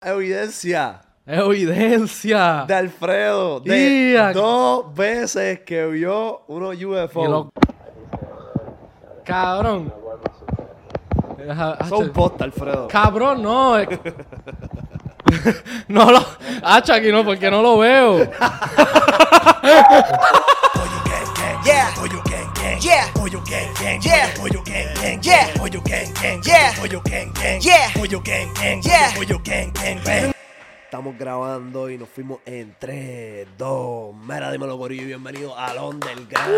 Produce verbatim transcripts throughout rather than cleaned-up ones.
Evidencia Evidencia de Alfredo de Tía. dos veces que vio unos U F O. Y lo- Cabrón. Deja- Son hacho, posta, Alfredo. Cabrón, no. es- no lo. Hacho, aquí no, porque no lo veo. Yeah. Pollo gang gang. Yeah. Pollo gang gang. Yeah. Pollo gang gang. Yeah. Pollo gang gang. Yeah. Pollo gang gang. Yeah. Pollo gang gang. Yeah. Pollo gang gang. Bang. Estamos grabando y nos fuimos en tres, dos. Mira, dímelo, Corillo, y bienvenido al Underground.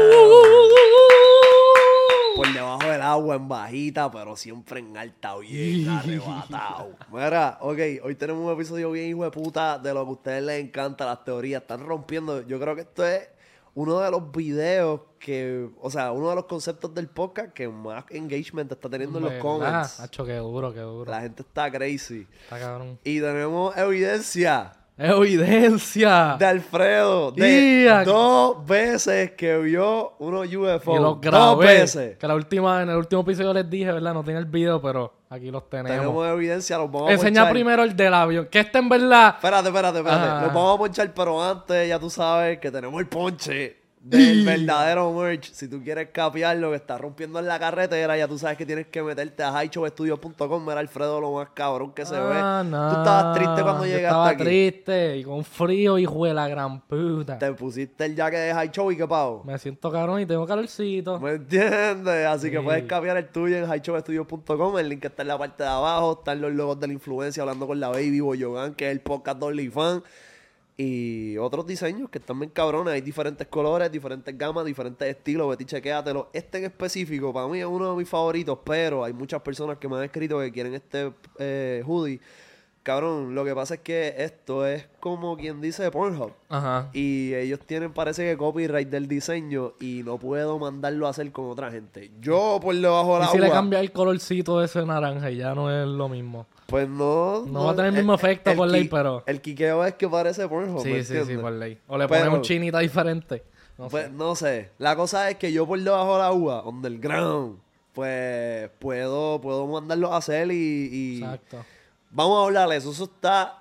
Por debajo del agua, en bajita, pero siempre en alta, bien arrebatado. Mira, ok, hoy tenemos un episodio bien hijo de puta de lo que a ustedes les encanta, las teorías. Están rompiendo. Yo creo que esto es uno de los videos que, o sea, uno de los conceptos del podcast que más engagement está teniendo en los comments. Hacho, qué duro, qué duro. La gente está crazy. Está cabrón. Y tenemos evidencia Evidencia de Alfredo de Tía. dos veces que vio unos U F O. Y los Dos grabé. veces. Que la última, en el último episodio les dije, ¿verdad? No tiene el video, pero aquí los tenemos. Tenemos evidencia, los vamos a Enseña ponchar. primero el del avión. Que este en verdad. Espérate, espérate, espérate. Ajá. Los vamos a ponchar, pero antes ya tú sabes que tenemos el ponche del Y- verdadero merch. Si tú quieres capiar lo que está rompiendo en la carretera, ya tú sabes que tienes que meterte a high show studios punto com. Mira, Alfredo, lo más cabrón que se ve. Ah, no. Tú estabas triste cuando Yo llegaste estaba aquí. triste y con frío, hijo de la gran puta. Te pusiste el jacket de high show y qué pavo. Me siento cabrón y tengo calorcito. ¿Me entiendes? Así que Sí. puedes cambiar el tuyo en high show studios punto com. El link está en la parte de abajo. Están los logos de la influencia hablando con la Baby Boyogan, que es el podcast de OnlyFans. Y otros diseños que están bien cabrones. Hay diferentes colores, diferentes gamas, diferentes estilos. Betty, chequéatelo. Este en específico, para mí es uno de mis favoritos, pero hay muchas personas que me han escrito que quieren este eh, hoodie. Cabrón, lo que pasa es que esto es como quien dice Pornhub. Ajá. Y ellos tienen, parece que copyright del diseño y no puedo mandarlo a hacer con otra gente. Yo, por debajo del Y si le agua, cambia el colorcito de ese naranja y ya no es lo mismo. pues no... No va a tener el mismo efecto por ley, pero- El quiqueo es que parece Pornhub, ¿me Sí, sí, sí, entiendes? por ley. O le Pero- ponen un chinita diferente. No Pues sé. no sé. La cosa es que yo por debajo del agua, underground, pues puedo, puedo mandarlo a hacer y... y Exacto. vamos a hablar de eso. Eso está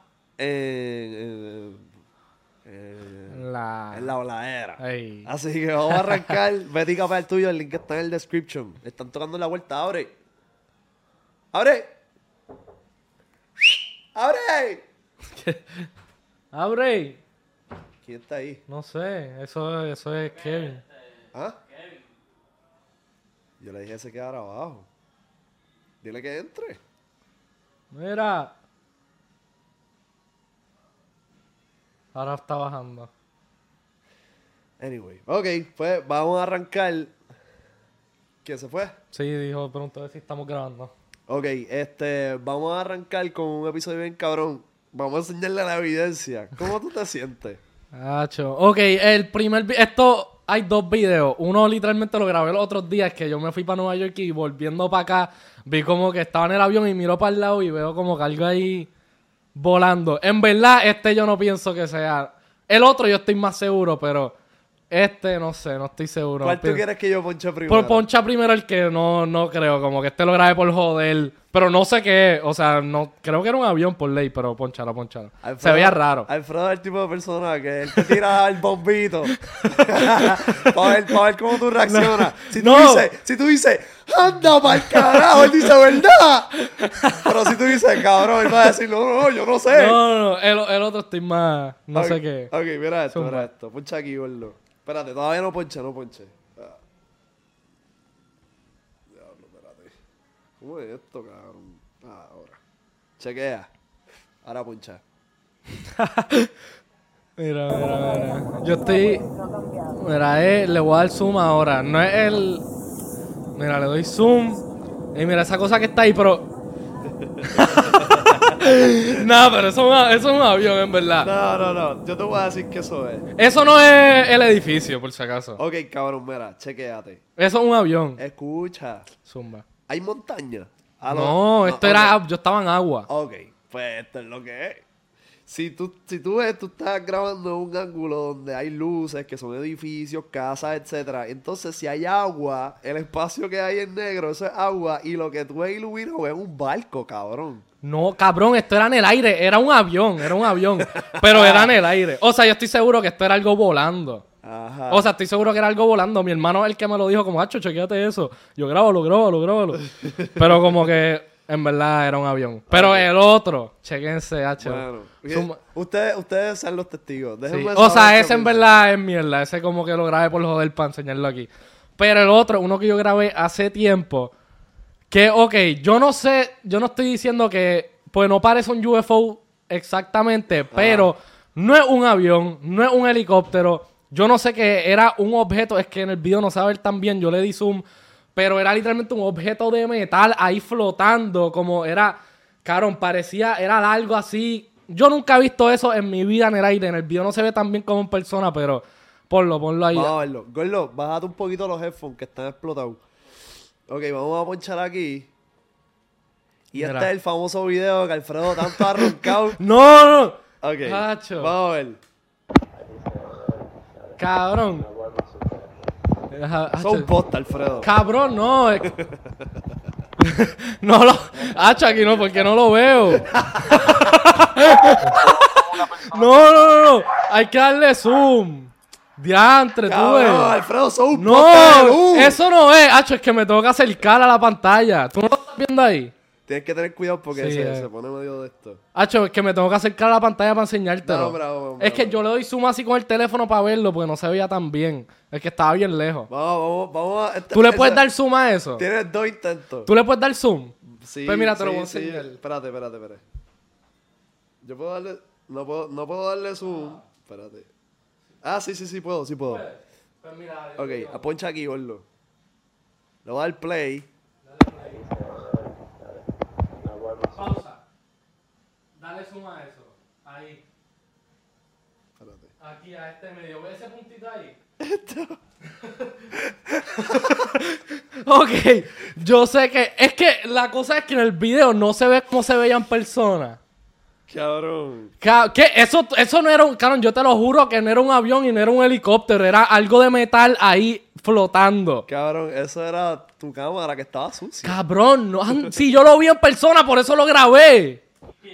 en... en- en- La... en la voladera. Ey. Así que vamos a arrancar. Vete y capea el tuyo, el link está en el description. Están tocando la vuelta, abre. ¡Abre! ¡Abre! ¡Abre! ¿Quién está ahí? No sé, eso, eso es Kevin. ¿Ah? Yo le dije que se quedara abajo. Dile que entre. Mira. Ahora está bajando. Anyway, ok, pues vamos a arrancar. ¿Quién se fue? Sí, dijo, preguntó si estamos grabando. Ok, este, vamos a arrancar con un episodio bien cabrón. Vamos a enseñarle la evidencia. ¿Cómo tú te sientes? Hacho. Ok, el primer... vi- Esto... Hay dos videos. Uno literalmente lo grabé los otros días, que yo me fui para Nueva York y volviendo para acá, vi como que estaba en el avión y miro para el lado y veo como que algo ahí volando. En verdad, este yo no pienso que sea... El otro yo estoy más seguro, pero este no sé, no estoy seguro. ¿Cuál tú Pi- quieres que yo ponche primero? Por poncha primero el que no, no creo, como que este lo grabé por joder. Pero no sé qué es, o sea, no creo que era un avión por ley, pero ponchalo, ponchalo. Alfredo- Se veía raro. Alfredo es el tipo de persona que él te tira el bombito para ver, pa' ver cómo tú reaccionas. Si tú No. dices, si tú dices, anda pa'l carajo, él dice, ¿verdad? Pero si tú dices, cabrón, él va a decir, no, no, no, yo no sé. No, no, no, el, el otro estoy más, no Ok, sé qué. Ok, mira esto, Zumba. mira esto. Poncha aquí, gordo. Espérate, todavía no ponche, no ponche. Ah. Diablo, espérate. ¿Cómo es esto, cabrón? Ah, ahora. Chequea. Ahora poncha. Mira, mira, mira. Yo estoy... Mira, eh, le voy a dar zoom ahora. No es el... Mira, le doy zoom. Y mira esa cosa que está ahí, pero... No, pero eso es, un, eso es un avión, en verdad. No, no, no. Yo te voy a decir que eso es. Eso no es el edificio, por si acaso. Ok, cabrón, mira, chequéate. Eso es un avión. Escucha. Zumba. ¿Hay montaña? A lo- No, esto ok. era... Yo estaba en agua. Ok, pues esto es lo que es. Si tú, si tú ves, tú estás grabando en un ángulo donde hay luces, que son edificios, casas, etcétera. Entonces, si hay agua, el espacio que hay en negro, eso es agua, y lo que tú ves iluminado es un barco, cabrón. No, cabrón, esto era en el aire. Era un avión, era un avión. Pero era en el aire. O sea, yo estoy seguro que esto era algo volando. Ajá. O sea, estoy seguro que era algo volando. Mi hermano es el que me lo dijo, como, hacho, chequéate eso. Yo, grábalo, grábalo, grábalo. Pero como que, en verdad, era un avión. Pero el otro, chequense, hacho. Bueno, Suma- ustedes, ustedes sean los testigos. Sí. Déjenme O sea, saber qué ese en piensan. verdad es mierda. Ese como que lo grabé por joder para enseñarlo aquí. Pero el otro, uno que yo grabé hace tiempo, que, ok, yo no sé, yo no estoy diciendo que, pues no parece un U F O exactamente, pero no es un avión, no es un helicóptero. Yo no sé qué era un objeto, es que en el video no se va a ver tan bien, yo le di zoom, pero era literalmente un objeto de metal ahí flotando, como era, cabrón, parecía, era algo así. Yo nunca he visto eso en mi vida en el aire, en el video no se ve tan bien como en persona, pero ponlo, ponlo ahí. Vamos a verlo. Gordo, bájate un poquito los headphones que están explotados. Ok, vamos a ponchar aquí. Y Mira. este es el famoso video que Alfredo tanto ha roncado. No, no, Ok, Hacho. vamos a ver. cabrón. Deja- Eso es un hacho. post, Alfredo. Cabrón, no. es- no lo. Hacho, aquí no, porque no lo veo. no, no, no, no. Hay que darle zoom. Diantre, tú Cabrón, ves. Alfredo, eso es un post de No, luz. eso no es. Hacho, es que me tengo que acercar a la pantalla. ¿Tú no lo estás viendo ahí? Tienes que tener cuidado porque Sí, se, eh. se pone medio de esto. Hacho, es que me tengo que acercar a la pantalla para enseñártelo. No, bravo, bravo, es que bravo. yo le doy zoom así con el teléfono para verlo porque no se veía tan bien. Es que estaba bien lejos. Vamos, vamos, vamos a... esta- ¿Tú le esa- puedes dar zoom a eso? Tienes dos intentos. ¿Tú le puedes dar zoom? Sí, Pues mira, te lo sí, voy a sí. enseñar. Espérate, espérate, espérate. Yo puedo darle... No puedo, no puedo darle zoom. Espérate. Ah, sí, sí, sí puedo, sí puedo. Pues mira, Ok, aponcha aquí, gordo. Le voy a dar play. pausa. Dale zoom a eso. Ahí. Espérate. Aquí a este medio. ¿Ves ese puntito ahí? ok, yo sé que... Es que la cosa es que en el video no se ve como se veía en persona. Cabrón. Ca- ¿Qué? Eso, eso no era un... Cabrón, yo te lo juro que no era un avión y no era un helicóptero. Era algo de metal ahí flotando. Cabrón, eso era tu cámara que estaba sucia. Cabrón, no, si yo lo vi en persona, por eso lo grabé.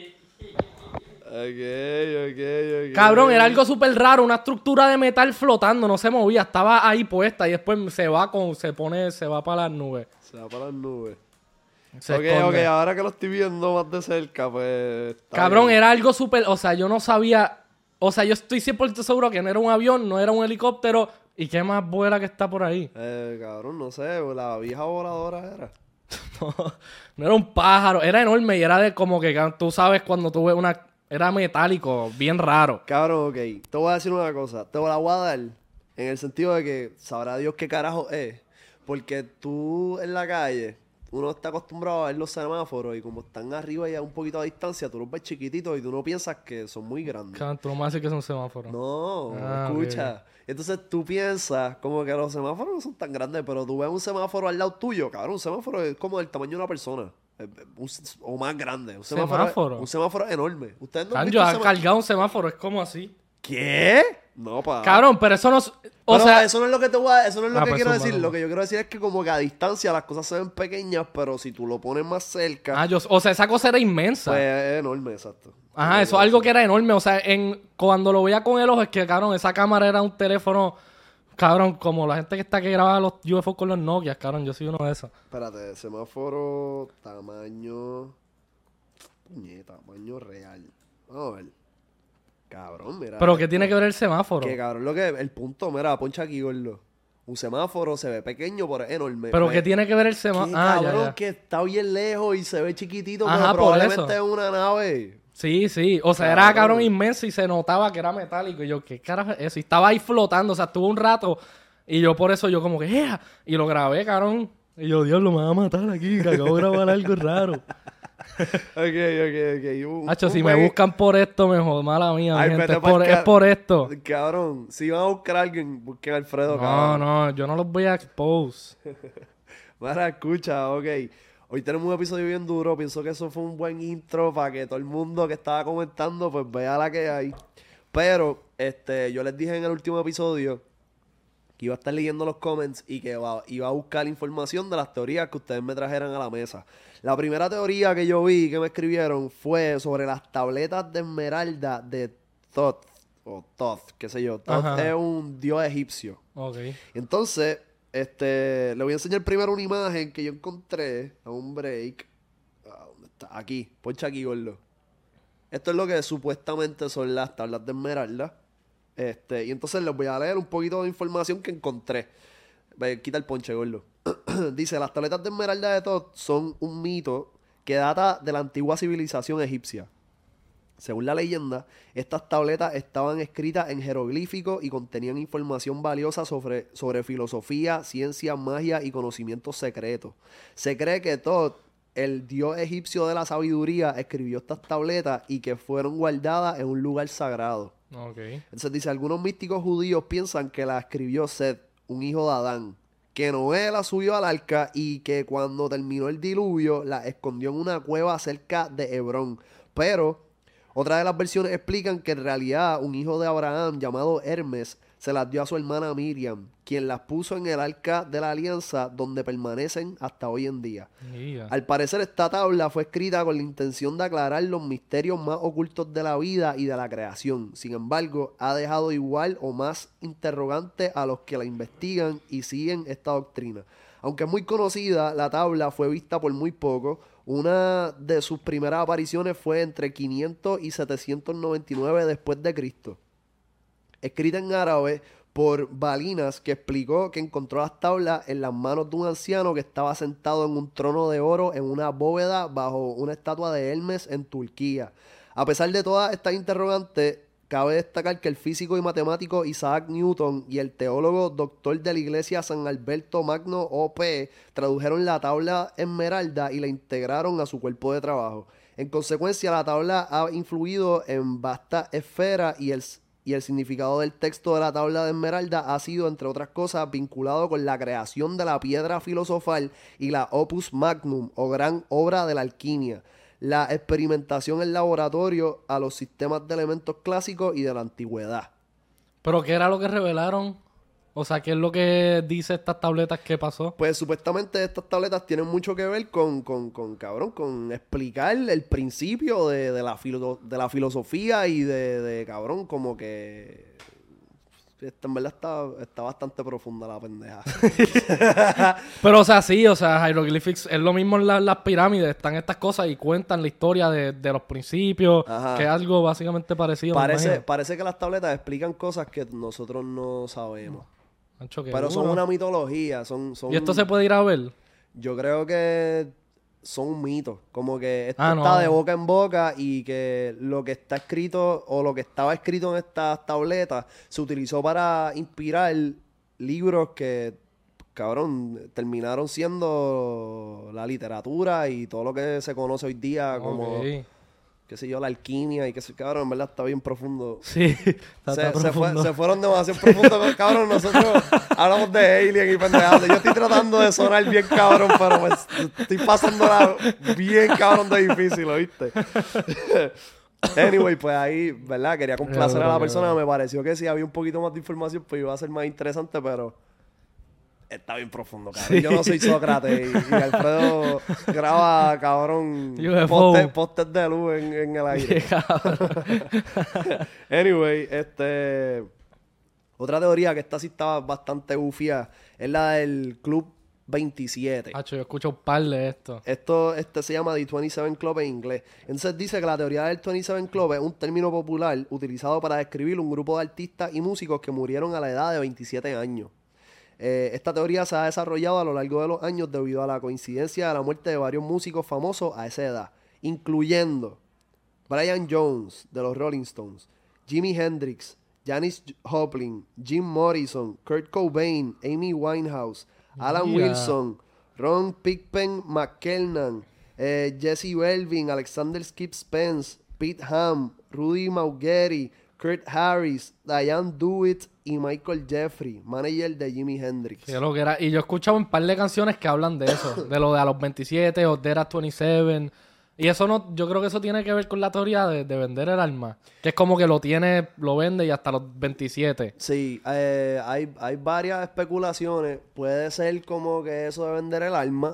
Ok, ok, ok. Cabrón, era algo súper raro, una estructura de metal flotando, no se movía, estaba ahí puesta y después se va con, se pone, se va para las nubes. Se va para las nubes. Se ok, esconde. ok, ahora que lo estoy viendo más de cerca, pues... está Cabrón, bien. era algo súper, o sea, yo no sabía, o sea, yo estoy cien por ciento seguro que no era un avión, no era un helicóptero, y qué más vuela que está por ahí. Eh, cabrón, no sé, la vieja voladora era. No, no era un pájaro, era enorme y era de como que, tú sabes, cuando tú ves una, era metálico, bien raro. Cabrón, ok, te voy a decir una cosa. Te la voy a dar en el sentido de que sabrá Dios qué carajo es. Porque tú en la calle, uno está acostumbrado a ver los semáforos y como están arriba y a un poquito a distancia, tú los ves chiquititos y tú no piensas que son muy grandes. Cabrón, tú no me vas a decir que es un semáforo. No, Ah, escucha. Entonces tú piensas como que los semáforos no son tan grandes, pero tú ves un semáforo al lado tuyo, cabrón. Un semáforo es como del tamaño de una persona. Eh, eh, un- o más grande. Un semáforo, ¿Semáforo? Es, un semáforo es enorme. ¿Ustedes no han Cabrón, visto yo un he semáforo? cargado un semáforo, es como así. ¿Qué? No, pa. Cabrón, pero eso no es... O Pero sea, eso no es lo que te voy a, eso no es lo Ah, que pues quiero zumba, decir. zumba. Lo que yo quiero decir es que como que a distancia las cosas se ven pequeñas, pero si tú lo pones más cerca, ah, yo- o sea, esa cosa era inmensa. pues es enorme, exacto. Ajá, eso es algo que era enorme. O sea, en, cuando lo veía con el ojo, es que, cabrón, esa cámara era un teléfono, cabrón, como la gente que está que graba los U F O con los Nokia, cabrón, yo soy uno de esos. Espérate, semáforo, tamaño. Puñeta, tamaño real. Vamos a ver. Cabrón, mira. Pero ¿qué esto. tiene que ver el semáforo? Que cabrón, lo que. El punto, mira, poncha aquí, gordo. Un semáforo se ve pequeño, pero es enorme. Pero Ve- ¿qué tiene que ver el que, semáforo? Ah, ya, cabrón, ya. que está bien lejos y se ve chiquitito, Ajá, pero por probablemente es eso. una nave. Sí, sí. O sea, era Cabrón. cabrón inmenso y se notaba que era metálico. Y yo, ¿qué carajo es eso? Y estaba ahí flotando. O sea, estuvo un rato. Y yo por eso, yo como que, ¡ea! Y lo grabé, cabrón. Y yo, diablo, me va a matar aquí, que acabo de grabar algo raro. Ok, ok, ok. Un- Hacho, un si me buen- buscan por esto, mejor, mala mía, mi Ay, gente. vete Es pa'l por, ca- es por esto. Cabrón, si van a buscar a alguien, busquen a Alfredo, No, cabrón. no, yo no los voy a expose. Mira, escucha, ok. Hoy tenemos un episodio bien duro. Pienso que eso fue un buen intro para que todo el mundo que estaba comentando pues vea la que hay. Pero este, yo les dije en el último episodio que iba a estar leyendo los comments y que iba, iba a buscar información de las teorías que ustedes me trajeran a la mesa. La primera teoría que yo vi que me escribieron fue sobre las tabletas de esmeralda de Thoth, o Thoth, qué sé yo. Thoth Ajá. es un dios egipcio. Ok. Entonces, este, le voy a enseñar primero una imagen que yo encontré a un break. Ah, ¿dónde está? Aquí, poncha aquí, gordo. Esto es lo que supuestamente son las tablas de esmeralda. Este, y entonces les voy a leer un poquito de información que encontré. Ve, quita el ponche, gordo. Dice, las tabletas de esmeralda de Thoth son un mito que data de la antigua civilización egipcia. Según la leyenda, estas tabletas estaban escritas en jeroglíficos y contenían información valiosa sobre, sobre filosofía, ciencia, magia y conocimientos secretos. Se cree que Thoth, el dios egipcio de la sabiduría, escribió estas tabletas y que fueron guardadas en un lugar sagrado. Ok. Entonces dice, algunos místicos judíos piensan que la escribió Seth, un hijo de Adán, que Noé la subió al arca y que cuando terminó el diluvio la escondió en una cueva cerca de Hebrón. Pero otra de las versiones explican que en realidad un hijo de Abraham llamado Hermes se las dio a su hermana Miriam, quien las puso en el arca de la alianza donde permanecen hasta hoy en día. Yeah. Al parecer esta tabla fue escrita con la intención de aclarar los misterios más ocultos de la vida y de la creación. Sin embargo, ha dejado igual o más interrogantes a los que la investigan y siguen esta doctrina. Aunque es muy conocida, la tabla fue vista por muy poco. Una de sus primeras apariciones fue entre quinientos y setecientos noventa y nueve después de Cristo. Escrita en árabe por Balinas, que explicó que encontró las tablas en las manos de un anciano que estaba sentado en un trono de oro en una bóveda bajo una estatua de Hermes en Turquía. A pesar de todas estas interrogantes, cabe destacar que el físico y matemático Isaac Newton y el teólogo doctor de la iglesia San Alberto Magno O P tradujeron la tabla esmeralda y la integraron a su cuerpo de trabajo. En consecuencia, la tabla ha influido en vastas esferas y el y el significado del texto de la tabla de esmeralda ha sido, entre otras cosas, vinculado con la creación de la piedra filosofal y la opus magnum, o gran obra de la alquimia, la experimentación en laboratorio a los sistemas de elementos clásicos y de la antigüedad. ¿Pero qué era lo que revelaron? O sea, ¿qué es lo que dice estas tabletas que pasó? Pues supuestamente estas tabletas tienen mucho que ver con, con, con cabrón, con explicar el principio de, de, la, filo, de la filosofía y de, de, cabrón, como que... Esta, en verdad está, está bastante profunda la pendeja. Pero, o sea, sí, o sea, Hieroglyphics es lo mismo en la- las pirámides. Están estas cosas y cuentan la historia de, de los principios, Ajá. que es algo básicamente parecido. me parece, imagino. parece que las tabletas explican cosas que nosotros no sabemos. Ancho, qué Pero son duro. una mitología, son, son... ¿Y esto se puede ir a ver? Yo creo que son un mito. Como que esto Ah, está no. de boca en boca y que lo que está escrito o lo que estaba escrito en estas tabletas se utilizó para inspirar libros que, cabrón, terminaron siendo la literatura y todo lo que se conoce hoy día como, Ok. qué sé yo, la alquimia y que sé, cabrón, en verdad está bien profundo. Sí, está, Se, está se, fue- profundo. se fueron demasiado profundos, cabrón. Nosotros hablamos de alien y pendejadas. Yo estoy tratando de sonar bien cabrón, pero pues, estoy pasándola bien cabrón de difícil, ¿oíste? Anyway, pues ahí, ¿verdad? Quería complacer a la persona. Me pareció que si había un poquito más de información, pues iba a ser más interesante, pero está bien profundo, cabrón. Yo no soy Sócrates y, y Alfredo graba, cabrón, U F O. postes postes de luz en, en el aire. Anyway, este... Otra teoría que esta sí estaba bastante bufia es la del Club veintisiete. Hacho, yo escucho un par de esto. Esto este se llama The veintisiete Club en inglés. Entonces dice que la teoría del veintisiete Club es un término popular utilizado para describir un grupo de artistas y músicos que murieron a la edad de veintisiete años. Eh, esta teoría se ha desarrollado a lo largo de los años debido a la coincidencia de la muerte de varios músicos famosos a esa edad, incluyendo Brian Jones de los Rolling Stones, Jimi Hendrix, Janis Joplin, Jim Morrison, Kurt Cobain, Amy Winehouse, Alan Mira. Wilson, Ron Pickpen McKellan, eh, Jesse Belvin, Alexander Skip Spence, Pete Ham, Rudy Maugeri, Kurt Harris, Diane Dewitt y Michael Jeffrey, manager de Jimi Hendrix. Sí, lo que era. Y yo he escuchado un par de canciones que hablan de eso. De lo de a los veintisiete o Dead at veintisiete. Y eso no... Yo creo que eso tiene que ver con la teoría de, de vender el alma. Que es como que lo tiene, lo vende y hasta los veintisiete. Sí, eh, hay, hay varias especulaciones. Puede ser como que eso de vender el alma.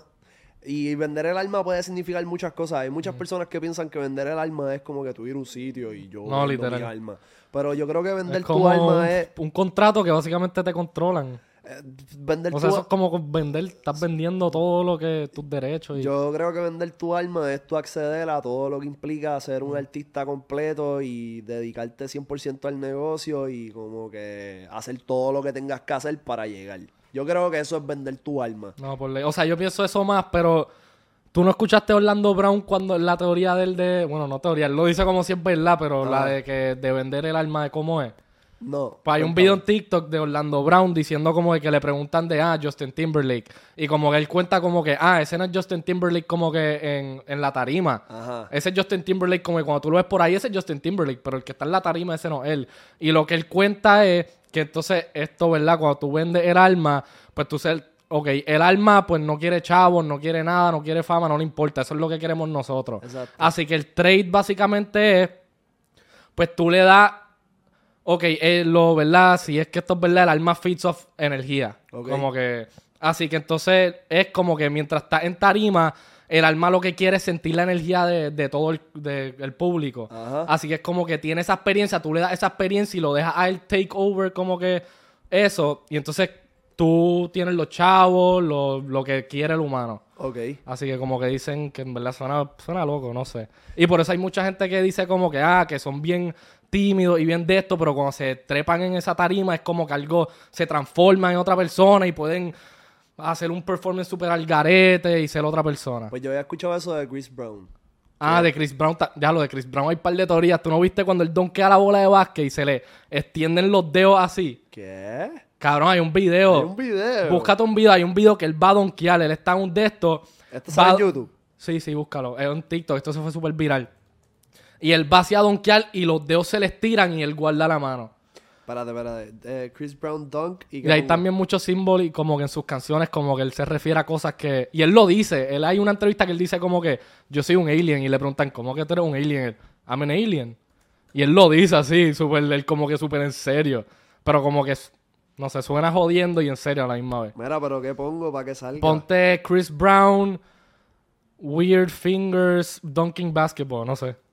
Y vender el alma puede significar muchas cosas. Hay muchas personas que piensan que vender el alma es como que tú ir a un sitio y yo No, vendo literal. mi alma. Pero yo creo que vender Es tu como alma un, es... un contrato que básicamente te controlan. eh, vender O tu sea, eso a- es como vender... Estás vendiendo todo lo que... Tus derechos y... Yo creo que vender tu alma es tú acceder a todo lo que implica ser un artista completo y dedicarte cien por ciento al negocio y como que hacer todo lo que tengas que hacer para llegar. Yo creo que eso es vender tu alma. No, por ley. O sea, yo pienso eso más, pero... ¿Tú no escuchaste a Orlando Brown cuando la teoría del de... Bueno, no teoría, él lo dice como si es verdad, pero Ah. la de que de vender el alma de cómo es. No. Pues hay un cuéntame. video en TikTok de Orlando Brown diciendo como de que le preguntan de, ah, Justin Timberlake. Y como que él cuenta como que, ah, ese no es Justin Timberlake como que en, en la tarima. Ajá. Ese es Justin Timberlake como que cuando tú lo ves por ahí, ese es Justin Timberlake. Pero el que está en la tarima, ese no es él. Y lo que él cuenta es que entonces esto, ¿verdad? Cuando tú vendes el alma, pues tú ser... Ok, el alma pues no quiere chavos, no quiere nada, no quiere fama, no le importa. Eso es lo que queremos nosotros. Exacto. Así que el trade básicamente es, pues tú le das, ok, eh, lo, ¿verdad? Si es que esto es verdad, el alma feeds off energía. Ok. Como que, así que entonces es como que mientras estás en tarima, el alma lo que quiere es sentir la energía de, de todo el, de- el público. Ajá. Así que es como que tiene esa experiencia, tú le das esa experiencia y lo dejas a él take over como que eso. Y entonces tú tienes los chavos, lo, lo que quiere el humano. Ok. Así que como que dicen que en verdad suena, suena loco, no sé. Y por eso hay mucha gente que dice como que, ah, que son bien tímidos y bien de esto, pero cuando se trepan en esa tarima es como que algo se transforma en otra persona y pueden hacer un performance super al garete y ser otra persona. Pues yo había escuchado eso de Chris Brown. Ah, de Chris Brown, ta- ya lo de Chris Brown hay un par de teorías. ¿Tú no viste cuando él donkea la bola de básquet y se le extienden los dedos así? ¿Qué? Cabrón, hay un video. Hay un video. Búscate un video, hay un video que él va a donkear, él está en un de estos. ¿Esto va- sale en YouTube? Sí, sí, búscalo. Es un TikTok, esto se fue súper viral. Y él va hacia donkear y los dedos se les tiran y él guarda la mano. Espérate, espérate. Eh, Chris Brown dunk y... Y hay también muchos símbolos y como que en sus canciones como que él se refiere a cosas que... Y él lo dice. Él hay una entrevista que él dice como que yo soy un alien y le preguntan ¿cómo que tú eres un alien? Él, I'm an alien. Y él lo dice así, súper, él como que súper en serio. Pero como que, no sé, suena jodiendo y en serio a la misma vez. Mira, pero ¿qué pongo para que salga? Ponte Chris Brown, Weird Fingers, Dunking Basketball, no sé.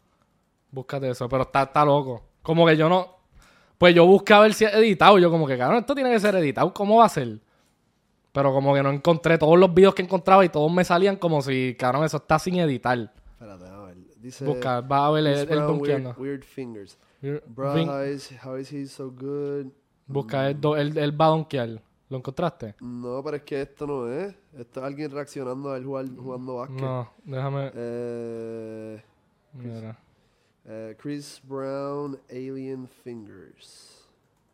Búscate eso, pero está, está loco. Como que yo no... Pues yo busqué a ver si es editado. Yo como que, cabrón, esto tiene que ser editado. ¿Cómo va a ser? Pero como que no encontré todos los videos que encontraba y todos me salían como si, cabrón, eso está sin editar. Espérate, a ver. Dice... Busca, va a ver Chris el, el Brown, donkeando. weird, weird fingers. Weird Bro, Vin- how is, how is he so good? Busca el, do- el, el va a donkear. ¿Lo encontraste? No, pero es que esto no es. Esto es alguien reaccionando a él jugar, jugando básquet. No, déjame... Eh, Mira. eh, Chris Brown, Alien Fingers.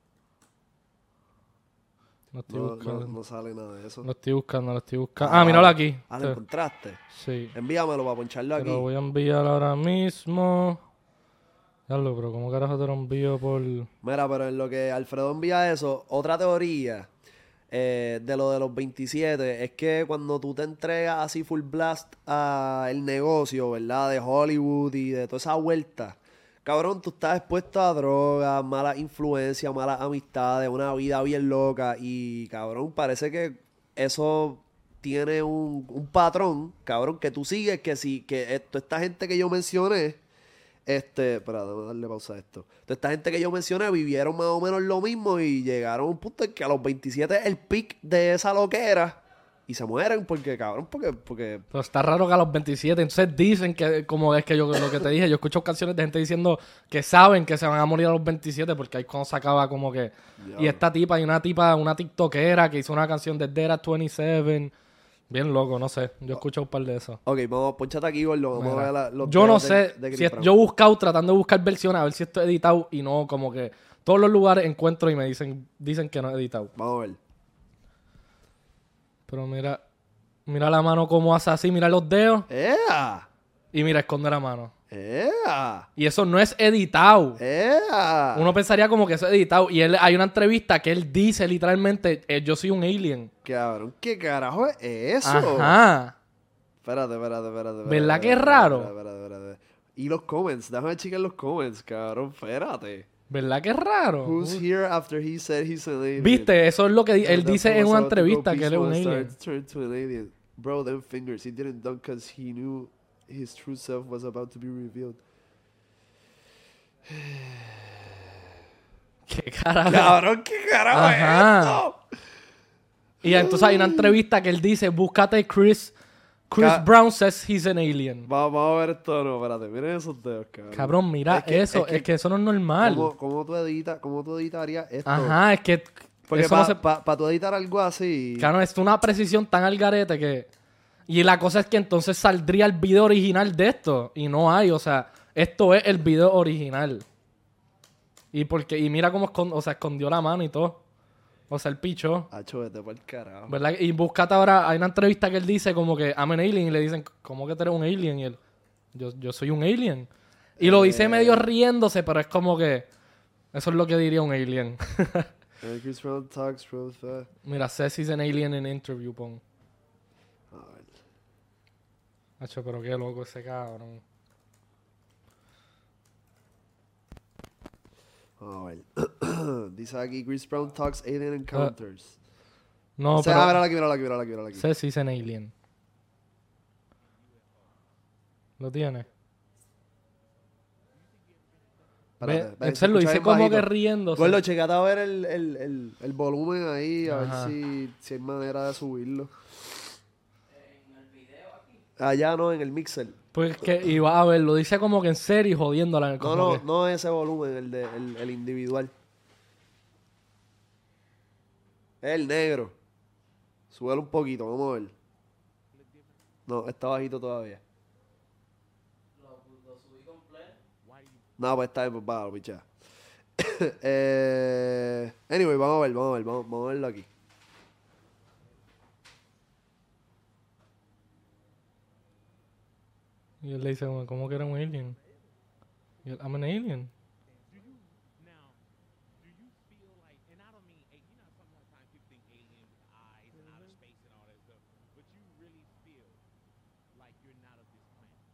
Lo estoy No, no, buscando. no sale nada de eso. Lo estoy buscando, lo estoy buscando. Ah, míralo aquí. Ah, Te- lo encontraste. Sí. Envíamelo para poncharlo Te aquí. lo voy a enviar ahora mismo. Ya lo, pero ¿cómo carajo te lo envío por...? Mira, pero en lo que Alfredo envía eso, otra teoría eh, de lo de los veintisiete es que cuando tú te entregas así full blast a el negocio, ¿verdad? De Hollywood y de toda esa vuelta, cabrón, tú estás expuesto a drogas, malas influencias, malas amistades, una vida bien loca y, cabrón, parece que eso tiene un, un patrón, cabrón, que tú sigues, que si, que esto, esta gente que yo mencioné, este, espera, déjame darle pausa a esto. Toda esta gente que yo mencioné vivieron más o menos lo mismo y llegaron a un punto en que a los veintisiete es el pic de esa loquera y se mueren porque, cabrón, porque, porque Pero está raro que a los veintisiete, entonces dicen que, como es que yo lo que te dije, yo escucho canciones de gente diciendo que saben que se van a morir a los veintisiete porque ahí cuando se acaba como que... Y esta tipa, hay una tipa, una tiktokera que hizo una canción de Dead at veintisiete, bien loco, no sé, yo escucho un par de eso. ok, vamos, ponchate aquí, gordo, vamos Mira, a ver la- los yo no videos de- sé, de Chris si es- Brown. yo he buscado tratando de buscar versiones a ver si esto es editado y no, como que todos los lugares encuentro y me dicen dicen que no es editado. Vamos a ver. Pero mira, mira la mano como hace así, mira los dedos ¡Ea! y mira, esconde la mano. ¡Ea! Y eso no es editado. ¡Ea! Uno pensaría como que eso es editado. Y él, hay una entrevista que él dice literalmente, eh, yo soy un alien. Cabrón, ¿qué carajo es eso? Ajá. Espérate, espérate, espérate. espérate ¿Verdad que es espérate, raro? Espérate, espérate, espérate. Y los comments, déjame checar los comments, cabrón, espérate. ¿Verdad que es raro? Who's here after he said he's an alien? ¿Viste? Eso es lo que di- él That dice fool en was una about to go entrevista que él es un peaceful and alien. started to turn to an alien. Bro, them fingers, he didn't dunk because he knew his true self was about to be revealed. ¿Qué carajo? Cabrón, ¿qué carajo Ajá. es esto? Y entonces hay una entrevista que él dice, búscate Chris. Chris Ca- Brown says he's an alien. Vamos, vamos a ver esto, no, espérate, miren esos dedos, cabrón. Cabrón, mira Es que- eso. es Es que- que, eso no es normal. ¿Cómo, cómo tú editas, cómo tú editarías esto? Ajá, es que Porque eso para no se... pa, tú editar algo así... Claro, es una precisión tan al garete que... Y la cosa es que entonces saldría el video original de esto. Y no hay, o sea, esto es el video original. Y porque y mira cómo escon- o sea, escondió la mano y todo. O sea, el picho. Acho, vete por el carajo. ¿Verdad? Y búscate ahora, hay una entrevista que él dice como que I'm an alien y le dicen, ¿cómo que tú eres un alien? Y él, yo, yo soy un alien. Y lo dice Eh. medio riéndose, pero es como que eso es lo que diría un alien. Eh, Chris Brown talks real fast. Mira, says he's an alien in interview, pon. A ver. Hacho, pero qué loco ese cabrón. A ver. Dice aquí, Chris Brown talks alien encounters. No, o sea, pero ah, mírala aquí, mírala aquí, mírala aquí, mírala aquí. says he's an alien. ¿Lo tiene? Espérate, Ve, espérate, él se se lo escucha dice bien como bajito. que riéndose. Gordo, checate a ver el, el, el, el volumen ahí, a Ajá. ver si, si hay manera de subirlo. Allá no, en el mixer. Pues que iba a ver, lo dice como que en serio y jodiéndola. No, como no, que- no ese volumen, el, de, el, el individual. El negro. Súbelo un poquito, vamos a ver. No, está bajito todavía. No, pues está bien, pues bájalo, picha. eh, anyway, vamos a ver, vamos a ver, vamos, vamos a verlo aquí. Y él le dice, como, ¿cómo que era un alien? Y él, I'm an alien. Now, do you feel like, and I don't mean, you know, sometimes people think alien with eyes and outer space and all that stuff, but you really feel like you're not of this planet.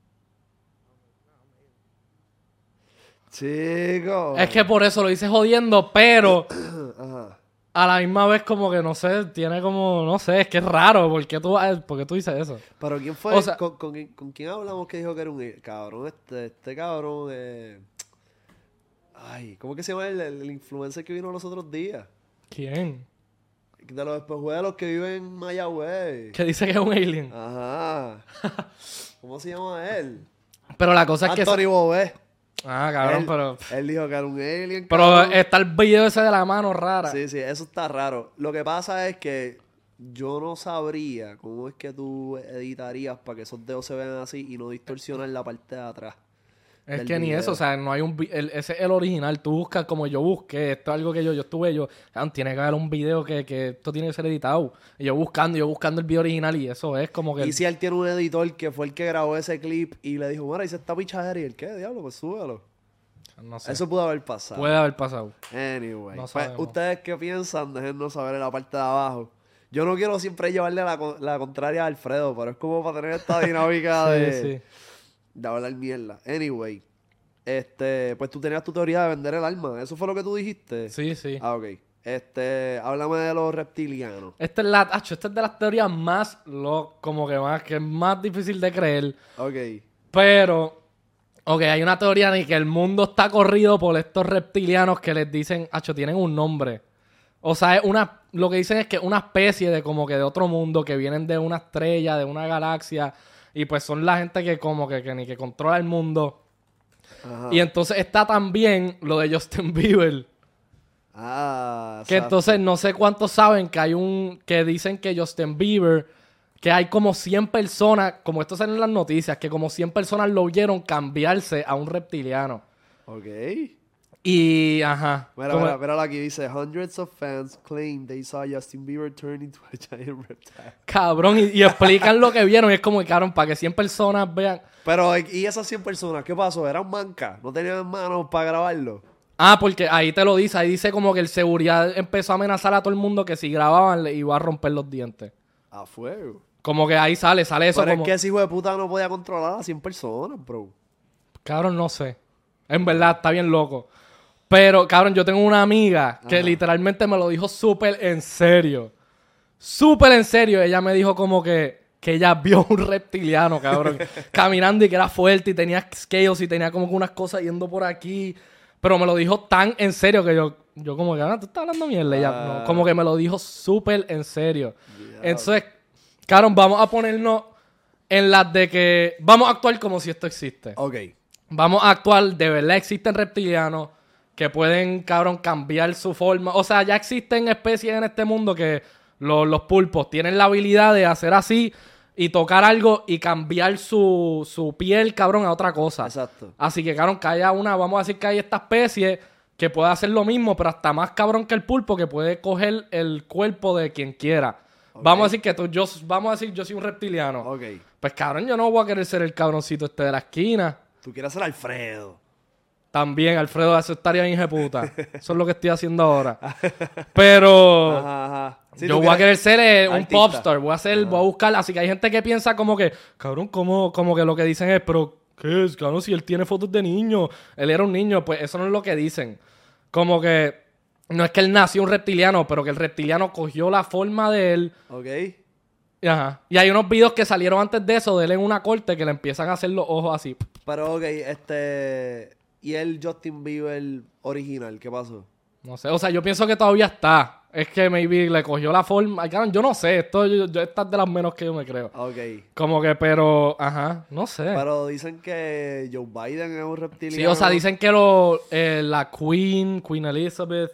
Chico. Es que por eso lo dice jodiendo, pero Ajá. a la misma vez como que no sé, tiene como, no sé, es que es raro. ¿Por qué tú, eh, por qué tú dices eso? Pero ¿quién fue? O sea- ¿Con, con, quién- con quién hablamos que dijo que era un alien? Cabrón, este, este cabrón. Eh... Ay, ¿cómo que se llama el, el influencer que vino los otros días? ¿Quién? De los espejuelos que viven en Mayagüez. Que dice que es un alien. Ajá. ¿Cómo se llama él? Pero la cosa es que... Anthony Bobé. Ah, cabrón, él, pero... él dijo que era un alien. Pero cabrón. está el video ese de la mano rara. Sí, sí, eso está raro. Lo que pasa es que yo no sabría cómo es que tú editarías para que esos dedos se vean así y no distorsionar la parte de atrás. Es del que ni video. eso, o sea, no hay un... vi- el- ese es el original. Tú buscas como yo busqué. Esto es algo que yo, yo estuve... yo "Ah, tiene que haber un video que, que esto tiene que ser editado. Y yo buscando, yo buscando el video original y eso es como que... Y si él tiene un editor que fue el que grabó ese clip y le dijo, mira, hice esta pichadera y el qué, diablo, pues súbelo. no sé. Eso pudo haber pasado. Puede haber pasado. Anyway, No pues, sabemos. ustedes qué piensan, déjennos saber en la parte de abajo. Yo no quiero siempre llevarle la, con- la contraria a Alfredo, pero es como para tener esta dinámica de, Sí, sí. de hablar mierda. Anyway, este, pues tú tenías tu teoría de vender el alma. ¿Eso fue lo que tú dijiste? Sí, sí. Ah, ok. Este, háblame de los reptilianos. Esta es la... acho, esta es de las teorías más... Lo, como que más... Que es más difícil de creer. Ok. Pero... Ok, hay una teoría de que el mundo está corrido por estos reptilianos que les dicen... Acho, tienen un nombre. O sea, es una... Lo que dicen es que es una especie de como que de otro mundo que vienen de una estrella, de una galaxia. Y pues son la gente que como que, que ni que controla el mundo. Ajá. Y entonces está también lo de Justin Bieber. Ah, Que exacto. entonces no sé cuántos saben que hay un... Que dicen que Justin Bieber... Que hay como cien personas... Como esto sale en las noticias. Que como cien personas lo vieron cambiarse a un reptiliano. Ok. Y, ajá. Mira, como- mira, mira aquí dice, hundreds of fans claim they saw Justin Bieber turn into a giant reptile. Cabrón, y, y explican lo que vieron. Y es como, cabrón, para que cien personas vean. Pero, ¿y esas cien personas? ¿Qué pasó? ¿Eran mancas? ¿No tenían manos para grabarlo? Ah, porque ahí te lo dice. Ahí dice como que el seguridad empezó a amenazar a todo el mundo que si grababan le iba a romper los dientes. A fuego. Como que ahí sale, sale eso Pero como... es que ese hijo de puta no podía controlar a cien personas, bro. Cabrón, no sé. En verdad, está bien loco. Pero, cabrón, yo tengo una amiga que Ajá. literalmente me lo dijo súper en serio. Súper en serio. Ella me dijo como que, que ella vio un reptiliano, cabrón, caminando y que era fuerte y tenía scales y tenía como que unas cosas yendo por aquí. Pero me lo dijo tan en serio que yo, yo como que, ah, tú estás hablando mierda. Ella, Ah. no, como que me lo dijo súper en serio. Entonces, cabrón, vamos a ponernos en las de que vamos a actuar como si esto existe. Ok. Vamos a actuar, de verdad existen reptilianos que pueden, cabrón, cambiar su forma. O sea, ya existen especies en este mundo que los, los pulpos tienen la habilidad de hacer así y tocar algo y cambiar su, su piel, cabrón, a otra cosa. Exacto. Así que, cabrón, que haya una, vamos a decir que hay esta especie que puede hacer lo mismo, pero hasta más cabrón que el pulpo, que puede coger el cuerpo de quien quiera. Ok. Vamos a decir que tú, yo, vamos a decir, yo soy un reptiliano. Ok. Pues, cabrón, yo no voy a querer ser el cabroncito este de la esquina. Tú quieres ser Alfredo. También, Alfredo, eso estaría bien hijeputa. Eso es lo que estoy haciendo ahora. Pero Ajá, ajá. Sí, yo tú voy a quieres- querer ser eh, un artista. popstar. Voy a ser, voy a buscar. Así que hay gente que piensa como que, cabrón, como, como que lo que dicen es, pero, ¿qué es? Cabrón, si él tiene fotos de niño, él era un niño, pues eso no es lo que dicen. Como que no es que él nació un reptiliano, pero que el reptiliano cogió la forma de él. Ok. Y, ajá. Y hay unos videos que salieron antes de eso, de él en una corte, que le empiezan a hacer los ojos así. Pero, ok, este... ¿Y el Justin Bieber original? ¿Qué pasó? No sé, o sea, yo pienso que todavía está. Es que maybe le cogió la forma. Ay, cabrón, yo no sé, esto yo, yo- esta es de las menos que yo me creo. Ok. Como que, pero, ajá, no sé. Pero dicen que Joe Biden es un reptiliano. Sí, o sea, dicen que lo, eh, la Queen, Queen Elizabeth.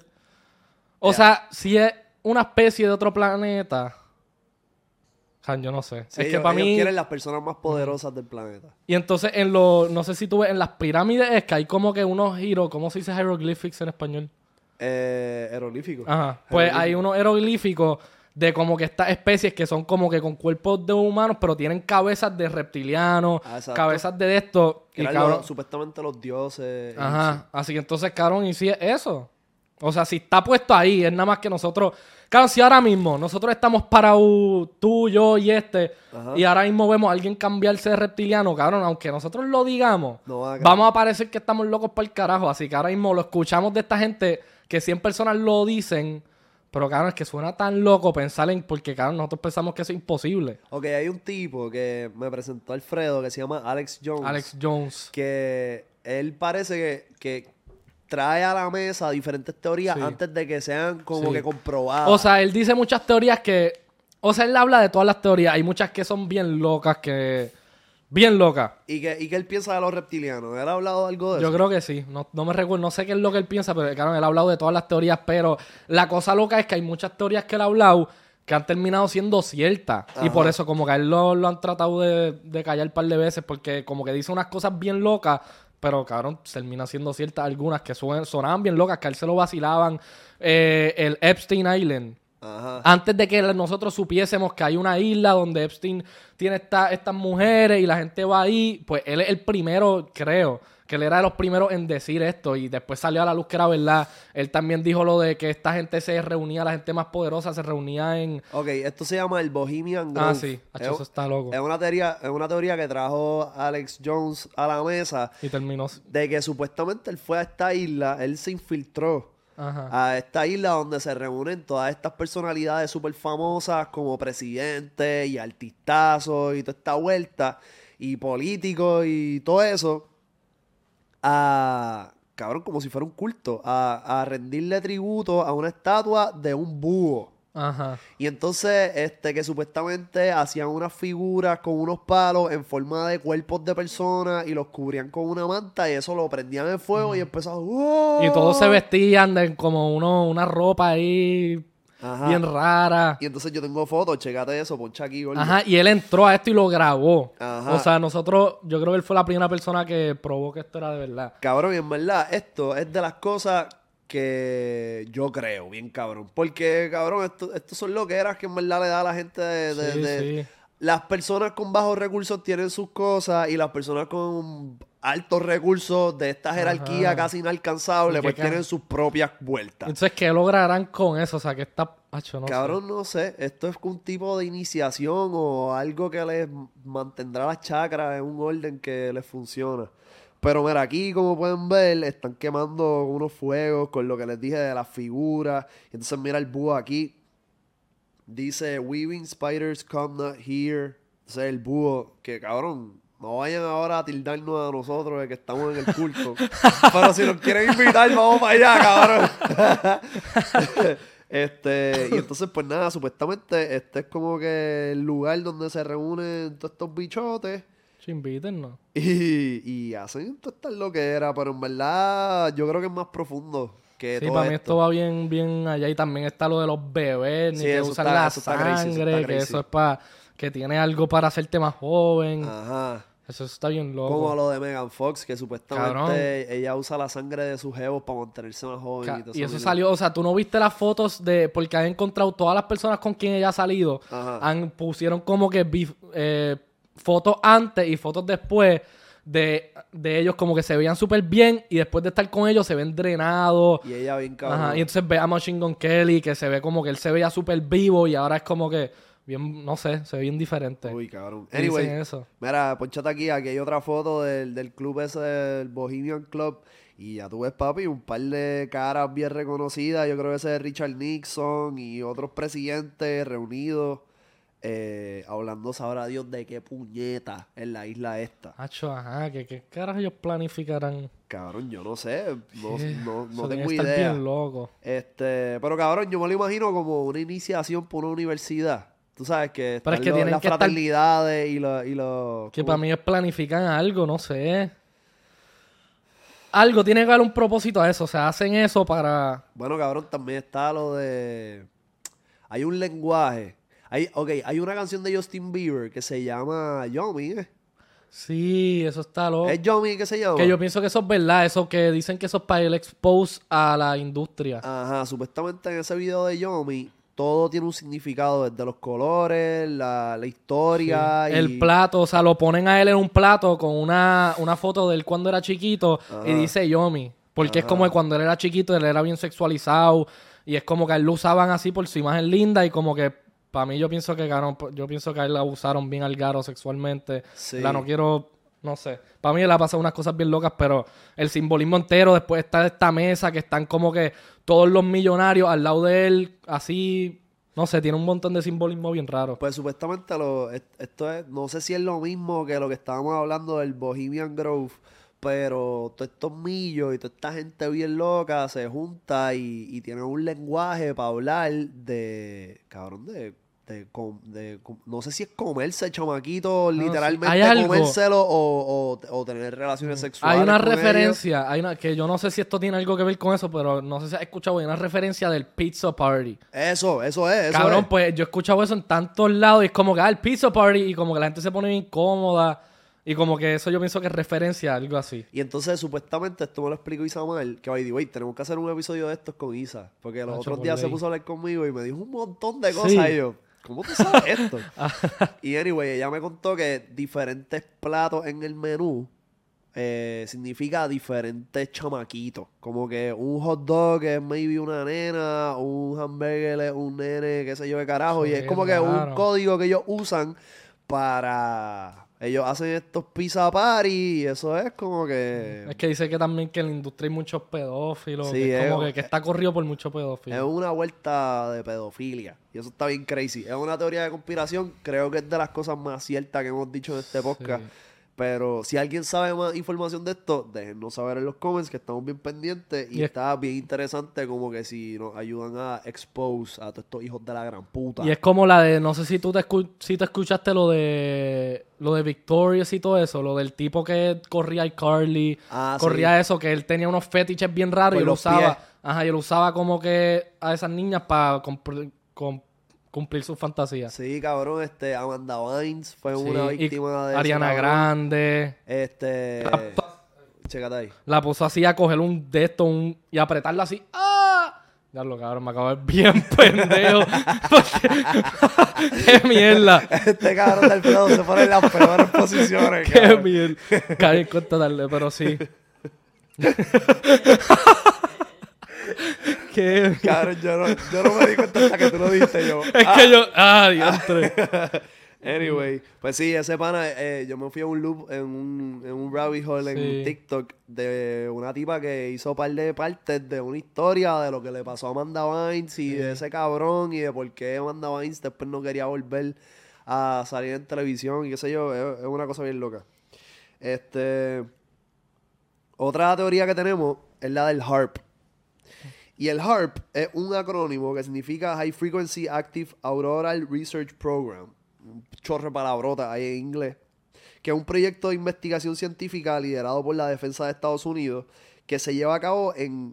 O Ya. sea, si es una especie de otro planeta. O sea, yo no sé. Sí, es que ellos- para ellos mí. quieren las personas más poderosas del planeta. Y entonces en los. No sé si tú ves en las pirámides, es que hay como que unos giros. ¿Cómo se dice hieroglyphics en español? Eh, jeroglífico. Ajá. Pues Jeroglífico. hay unos jeroglíficos de como que estas especies que son como que con cuerpos de humanos, pero tienen cabezas de reptilianos, Ah, exacto. cabezas de esto. Que Y eran cabrón. los- supuestamente los dioses. Ajá. Así que entonces, cabrón, y si es eso. O sea, si está puesto ahí, es nada más que nosotros. Claro, si ahora mismo nosotros estamos parados, tú, yo y este, Ajá. y ahora mismo vemos a alguien cambiarse de reptiliano, cabrón, aunque nosotros lo digamos, No va a- vamos a parecer que estamos locos para el carajo. Así que ahora mismo lo escuchamos de esta gente que cien personas lo dicen, pero cabrón, es que suena tan loco pensar en. Porque, cabrón, nosotros pensamos que eso es imposible. Ok, hay un tipo que me presentó Alfredo que se llama Alex Jones. Alex Jones. Que él parece que, que trae a la mesa diferentes teorías Sí. antes de que sean como Sí. que comprobadas. O sea, él dice muchas teorías que... O sea, él habla de todas las teorías. Hay muchas que son bien locas, que... Bien locas. ¿Y que, y que él piensa de los reptilianos? ¿Él ha hablado algo de Yo eso? creo que sí. No, no me recuerdo, no sé qué es lo que él piensa, pero claro, él ha hablado de todas las teorías. Pero la cosa loca es que hay muchas teorías que él ha hablado que han terminado siendo ciertas. Y Ajá. por eso, como que a él lo, lo han tratado de, de callar un par de veces, porque como que dice unas cosas bien locas, pero cabrón, termina siendo ciertas algunas que suenan, sonaban bien locas, que a él se lo vacilaban. Eh, el Epstein Island. Ajá. Antes de que nosotros supiésemos que hay una isla donde Epstein tiene esta- estas mujeres y la gente va ahí, pues él es el primero, creo, que él era de los primeros en decir esto y después salió a la luz que era verdad. Él también dijo lo de que esta gente se reunía, la gente más poderosa se reunía en... Ok, esto se llama el Bohemian Grove. Ah, sí, Hacho, eso está loco. Es una teoría, es una teoría que trajo Alex Jones a la mesa Y terminó... de que supuestamente él fue a esta isla, él se infiltró Ajá. a esta isla donde se reúnen todas estas personalidades súper famosas como presidentes y artistazos y toda esta vuelta y políticos y todo eso a, cabrón, como si fuera un culto, a, a rendirle tributo a una estatua de un búho. Ajá. Y entonces, este, que supuestamente hacían unas figuras con unos palos en forma de cuerpos de personas y los cubrían con una manta y eso lo prendían en fuego y empezaban. ¡Oh! Y todos se vestían de como uno, una ropa ahí Ajá. bien raras. Y entonces yo tengo fotos, checate eso, poncha aquí, gordo. Ajá, y él entró a esto y lo grabó. Ajá. O sea, nosotros, yo creo que él fue la primera persona que probó que esto era de verdad. Cabrón, y en verdad, esto es de las cosas que yo creo, bien cabrón. Porque, cabrón, esto, esto son loqueras que en verdad le da a la gente de... de- Sí, de- sí. Las personas con bajos recursos tienen sus cosas y las personas con altos recursos de esta jerarquía Ajá. casi inalcanzable, Y que pues ca- tienen sus propias vueltas. Entonces, ¿qué lograrán con eso? O sea, que está... Acho, no sé. Cabrón, no sé, esto es un tipo de iniciación o algo que les mantendrá las chakras en un orden que les funciona. Pero mira, aquí como pueden ver, están quemando unos fuegos con lo que les dije de las figuras. Y entonces mira el búho aquí. Dice, Weaving Spiders come not here. Entonces el búho, que cabrón, no vayan ahora a tildarnos a nosotros de que estamos en el culto. Pero si nos quieren invitar, vamos para allá, cabrón. Este, y entonces, pues nada, supuestamente este es como que el lugar donde se reúnen todos estos bichotes Sí, invítennos. y, y hacen todas estas loqueras, pero en verdad yo creo que es más profundo que Sí, todo para mí esto. esto va bien, bien allá. Y también está lo de los bebés, ni Sí, que eso usan está- la eso está crazy, eso sangre, está que crazy. eso es para... Que tiene algo para hacerte más joven. Ajá. Eso está bien loco. Como lo de Megan Fox, que supuestamente Cabrón. ella usa la sangre de sus jevos para mantenerse más joven. Ca- y, todo Y eso mierda. salió, o sea, tú no viste las fotos de, porque han encontrado todas las personas con quien ella ha salido, Ajá. han pusieron como que bif- eh, fotos antes y fotos después de, de ellos como que se veían súper bien y después de estar con ellos se ven drenados. Y ella bien cabrón. Ajá, y entonces ve a Machine Gun Kelly que se ve como que él se veía súper vivo y ahora es como que bien, no sé, se ve bien diferente. Uy, cabrón. Y dicen Anyway, eso. mira, ponchate aquí, aquí hay otra foto del, del club ese, del Bohemian Club. Y ya tú ves, papi, un par de caras bien reconocidas. Yo creo que ese es Richard Nixon y otros presidentes reunidos. Eh, hablando, sabrá Dios de qué puñeta en la isla esta. Hacho, ajá, que qué caras ellos planificarán. Cabrón, yo no sé, no, Eh, no, no eso tengo tiene que estar idea. bien loco. Este, pero cabrón, yo me lo imagino como una iniciación por una universidad. Tú sabes que Pero es están que los- tienen las que estar- fraternidades y los... Y los Que ¿cómo? para mí es planifican algo, no sé. Algo tiene que haber un propósito a eso. O sea, hacen eso para... Bueno, cabrón, también está lo de... Hay un lenguaje. Hay, ok, hay una canción de Justin Bieber que se llama Yomi, ¿eh? Sí, eso está loco. ¿Es Yomi que se llama? Que yo pienso que eso es verdad. Eso que dicen que eso es para el expose a la industria. Ajá, supuestamente en ese video de Yomi todo tiene un significado, desde los colores, la, la historia. y- El plato, o sea, lo ponen a él en un plato con una, una foto de él cuando era chiquito y Ajá. dice Yomi. Porque es Ajá. como que cuando él era chiquito, él era bien sexualizado. Y es como que a él lo usaban así por su imagen linda. Y como que, para mí, yo pienso que cabrón, yo pienso que a él la usaron bien al garo sexualmente. Sí. La no quiero, no sé. Para mí él ha pasado unas cosas bien locas, pero el simbolismo entero, después está esta mesa que están como que todos los millonarios al lado de él, así. No sé, tiene un montón de simbolismo bien raro. Pues supuestamente lo, est- esto es, no sé si es lo mismo que lo que estábamos hablando del Bohemian Grove, pero todos estos millos y toda esta gente bien loca se junta y, y tiene un lenguaje para hablar de, cabrón, de, de, com- de com- no sé si es comerse chamaquito, sí. literalmente Hay algo. comérselo o, o, o tener relaciones sexuales Hay una con ellos. referencia, hay una, que yo no sé si esto tiene algo que ver con eso, pero no sé si has escuchado, hay una referencia del pizza party. Eso, eso es, eso Cabrón, es. pues yo he escuchado eso en tantos lados y es como que, ah, el pizza party y como que la gente se pone bien incómoda y como que eso yo pienso que es referencia a algo así. Y entonces, supuestamente, esto me lo explicó Isamar, que by the way, tenemos que hacer un episodio de estos con Isa, porque los Nacho, otros por días se ley. puso a hablar conmigo y me dijo un montón de cosas Sí. y yo, ¿cómo tú sabes esto? Y anyway, ella me contó que diferentes platos en el menú eh, significa diferentes chamaquitos, como que un hot dog es maybe una nena, un hamburger es un nene, qué sé yo qué carajo, Eso y es es como que un raro. código que ellos usan para... Ellos hacen estos pizza party y eso es como que... Es que dice que también que en la industria hay muchos pedófilos, Sí, que es como es- que, que está corrido por muchos Es pedófilos. una vuelta de pedofilia. Y eso está bien crazy. Es una teoría de conspiración. Creo que es de las cosas más ciertas que hemos dicho en este podcast. Sí. Pero si alguien sabe más información de esto, déjennos saber en los comments que estamos bien pendientes. Y Y es- está bien interesante como que si nos ayudan a expose a todos estos hijos de la gran puta. Y es como la de, no sé si tú te, escu- si te escuchaste lo de lo de Victorious y todo eso, lo del tipo que corría iCarly, Ah, corría sí. eso, que él tenía unos fetiches bien raros Con y lo los usaba. pies. Ajá, y él usaba como que a esas niñas para cumplir, cum- cumplir sus fantasías. Sí, cabrón, este, Amanda Bynes fue Sí, una y víctima de eso, Ariana cabrón. Grande. Este, chécate ahí. La puso así a coger un de esto un, y apretarlo así. ¡Ah! Ya lo cabrón, me acabo de ver bien pendejo. Porque- ¡Qué mierda! Este cabrón del pedo se pone en las peores posiciones, ¡Qué cabrón. mierda! Caí en cuenta tarde, pero sí. Qué... Cabrón, yo no, yo no me di cuenta hasta que tú lo dijiste yo. Es que yo... ¡Ah, diantre! Anyway, pues sí, ese pana, eh, yo me fui a un loop en un, en un rabbit hole Sí. en TikTok de una tipa que hizo un par de partes de una historia de lo que le pasó a Amanda Bynes y de ese cabrón y de por qué Amanda Bynes después no quería volver a salir en televisión y qué sé yo, es, es una cosa bien loca. Este, otra teoría que tenemos es la del HARP. Y el HARP es un acrónimo que significa High Frequency Active Auroral Research Program. Un chorro de palabrotas ahí en inglés. Que es un proyecto de investigación científica liderado por la Defensa de Estados Unidos que se lleva a cabo en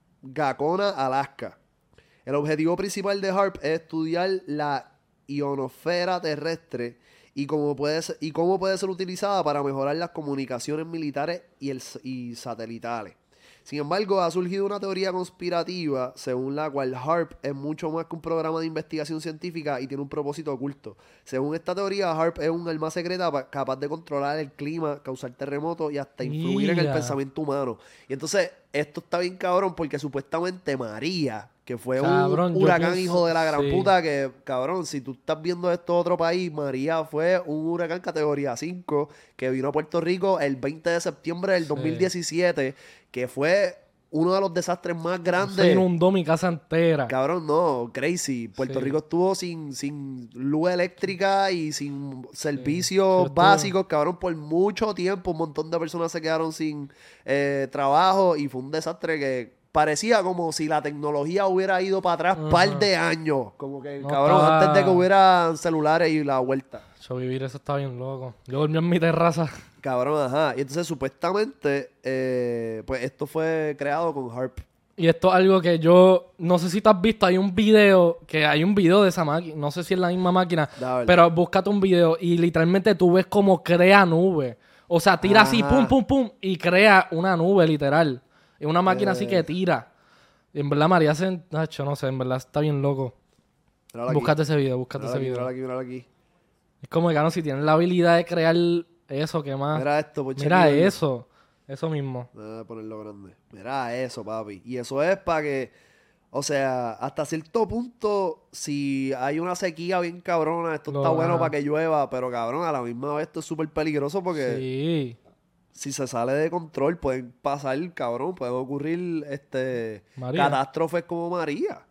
Gacona, Alaska. El objetivo principal de HARP es estudiar la ionosfera terrestre y cómo puede ser, y cómo puede ser utilizada para mejorar las comunicaciones militares y, el, y satelitales. Sin embargo, ha surgido una teoría conspirativa según la cual HARP es mucho más que un programa de investigación científica y tiene un propósito oculto. Según esta teoría, HARP es un arma secreta pa- capaz de controlar el clima, causar terremotos y hasta influir en el Mira. pensamiento humano. Y entonces, esto está bien cabrón porque supuestamente María, que fue Cabrón, un yo huracán pienso- hijo de la gran sí. puta, que cabrón, si tú estás viendo esto en otro país, María fue un huracán categoría cinco que vino a Puerto Rico el veinte de septiembre del Sí. dos mil diecisiete, que fue uno de los desastres más grandes. Se inundó mi casa entera. Cabrón, no, crazy. Puerto Sí. Rico estuvo sin, sin luz eléctrica y sin servicios Sí, estuvo- básicos, cabrón, por mucho tiempo. Un montón de personas se quedaron sin eh, trabajo y fue un desastre que parecía como si la tecnología hubiera ido para atrás un Ajá. par de años. Como que, No cabrón, estaba- antes de que hubieran celulares y la vuelta. Yo vivir eso está bien loco. Yo dormí en mi terraza. Cabrón, ajá. Y entonces, supuestamente, eh, pues esto fue creado con HARP. Y esto es algo que yo... No sé si te has visto. Hay un video... Que hay un video de esa máquina. No sé si es la misma máquina. Dale. Pero búscate un video. Y literalmente tú ves cómo crea nube. O sea, tira así, Ajá. pum, pum, pum. Y crea una nube, literal. Es una máquina así Eh. que tira. Y en verdad, María se... Nacho, no sé. En verdad está bien loco. Míralo aquí. Búscate ese video. Búscate Míralo ese aquí, video. míralo aquí, míralo aquí. Es como que, no, si tienen la habilidad de crear eso, ¿qué más? Mira esto, pues, Mira chequealo. eso. Eso mismo. Voy a ponerlo grande. Mira eso, papi. Y eso es para que, o sea, hasta cierto punto, si hay una sequía bien cabrona, esto Lo está bueno va. para que llueva, pero cabrón, a la misma vez esto es súper peligroso porque Sí. si se sale de control pueden pasar, cabrón, pueden ocurrir este María. catástrofes como María.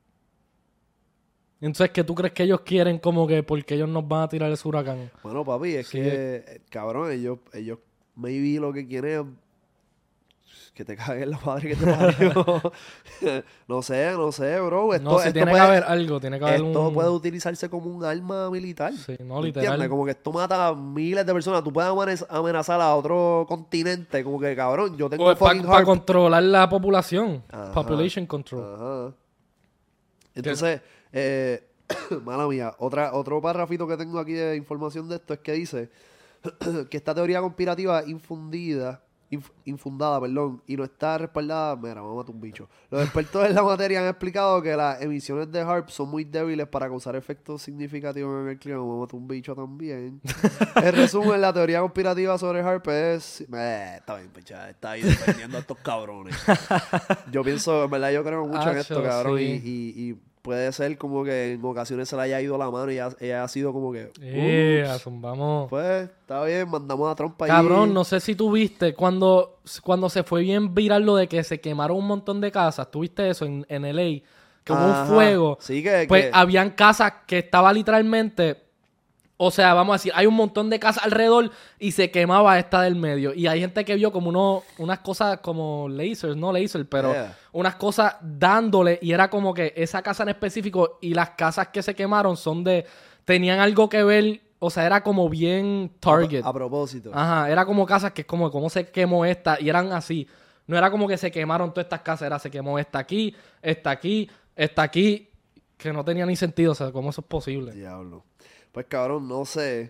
Entonces, ¿qué tú crees que ellos quieren como que porque ellos nos van a tirar ese huracán? Bueno, papi, es Sí. que, eh, cabrón, ellos, ellos maybe lo que quieren es que te caguen la madre que te parió. No sé, no sé, bro. Esto, no, si esto tiene puede- que haber algo, tiene que haber Esto un... puede utilizarse como un arma militar. Sí, no, ¿Me literal. entiendes? Como que esto mata a miles de personas. Tú puedes amane- amenazar a otro continente. Como que, cabrón, yo tengo O es para fucking heart. controlar la población. Ajá. Population control. Ajá. Entonces, eh, mala mía, otra, otro párrafito que tengo aquí de información de esto es que dice que esta teoría conspirativa infundida, inf- infundada, perdón, y no está respaldada, mira, vamos a matar un bicho. Los expertos en la materia han explicado que las emisiones de HARP son muy débiles para causar efectos significativos en el clima. Vamos a matar un bicho también. En resumen, la teoría conspirativa sobre HARP es... Eh, está bien, picha, está ahí defendiendo a estos cabrones. Yo pienso, en verdad, yo creo mucho en esto, Acho, cabrón, sí. y, y, y puede ser como que en ocasiones se le haya ido la mano y ella, ella ha sido como que... Eh, "Ups, zumbamos. pues, está bien, mandamos a Trump ahí. Cabrón, no sé si tú viste cuando, cuando se fue bien viral lo de que se quemaron un montón de casas. ¿Tú viste eso en, en L A? Que hubo Ajá. un fuego. Sí, que... Pues que- habían casas que estaba literalmente... O sea, vamos a decir, hay un montón de casas alrededor y se quemaba esta del medio. Y hay gente que vio como uno, unas cosas como lasers, no lasers, pero Yeah. unas cosas dándole. Y era como que esa casa en específico y las casas que se quemaron son de... Tenían algo que ver, o sea, era como bien target. A, a propósito. Ajá, era como casas que es como, ¿cómo se quemó esta? Y eran así. No era como que se quemaron todas estas casas, era se quemó esta aquí, esta aquí, esta aquí, que no tenía ni sentido. O sea, ¿cómo eso es posible? Diablo. Pues cabrón, no sé.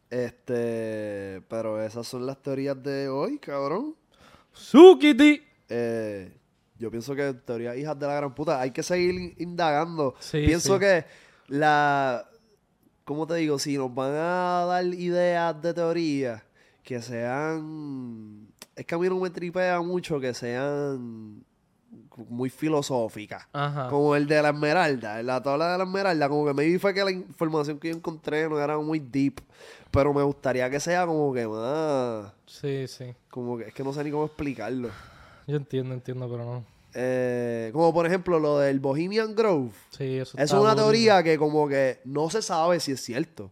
Este, pero esas son las teorías de hoy, cabrón. ¡Sukiti! Eh, yo pienso que teorías hijas de la gran puta. Hay que seguir in- indagando. Sí, pienso sí. que la... ¿Cómo te digo? Si nos van a dar ideas de teoría que sean... Es que a mí no me tripea mucho que sean muy filosóficas. Ajá. Como el de la Esmeralda. La tabla de la Esmeralda. Como que maybe fue que la información que yo encontré no era muy deep. Pero me gustaría que sea como que más... Sí, sí. Como que es que no sé ni cómo explicarlo. Yo entiendo, entiendo, pero no. Eh, como por ejemplo lo del Bohemian Grove. Sí, eso Es está una duro. teoría que como que no se sabe si es cierto.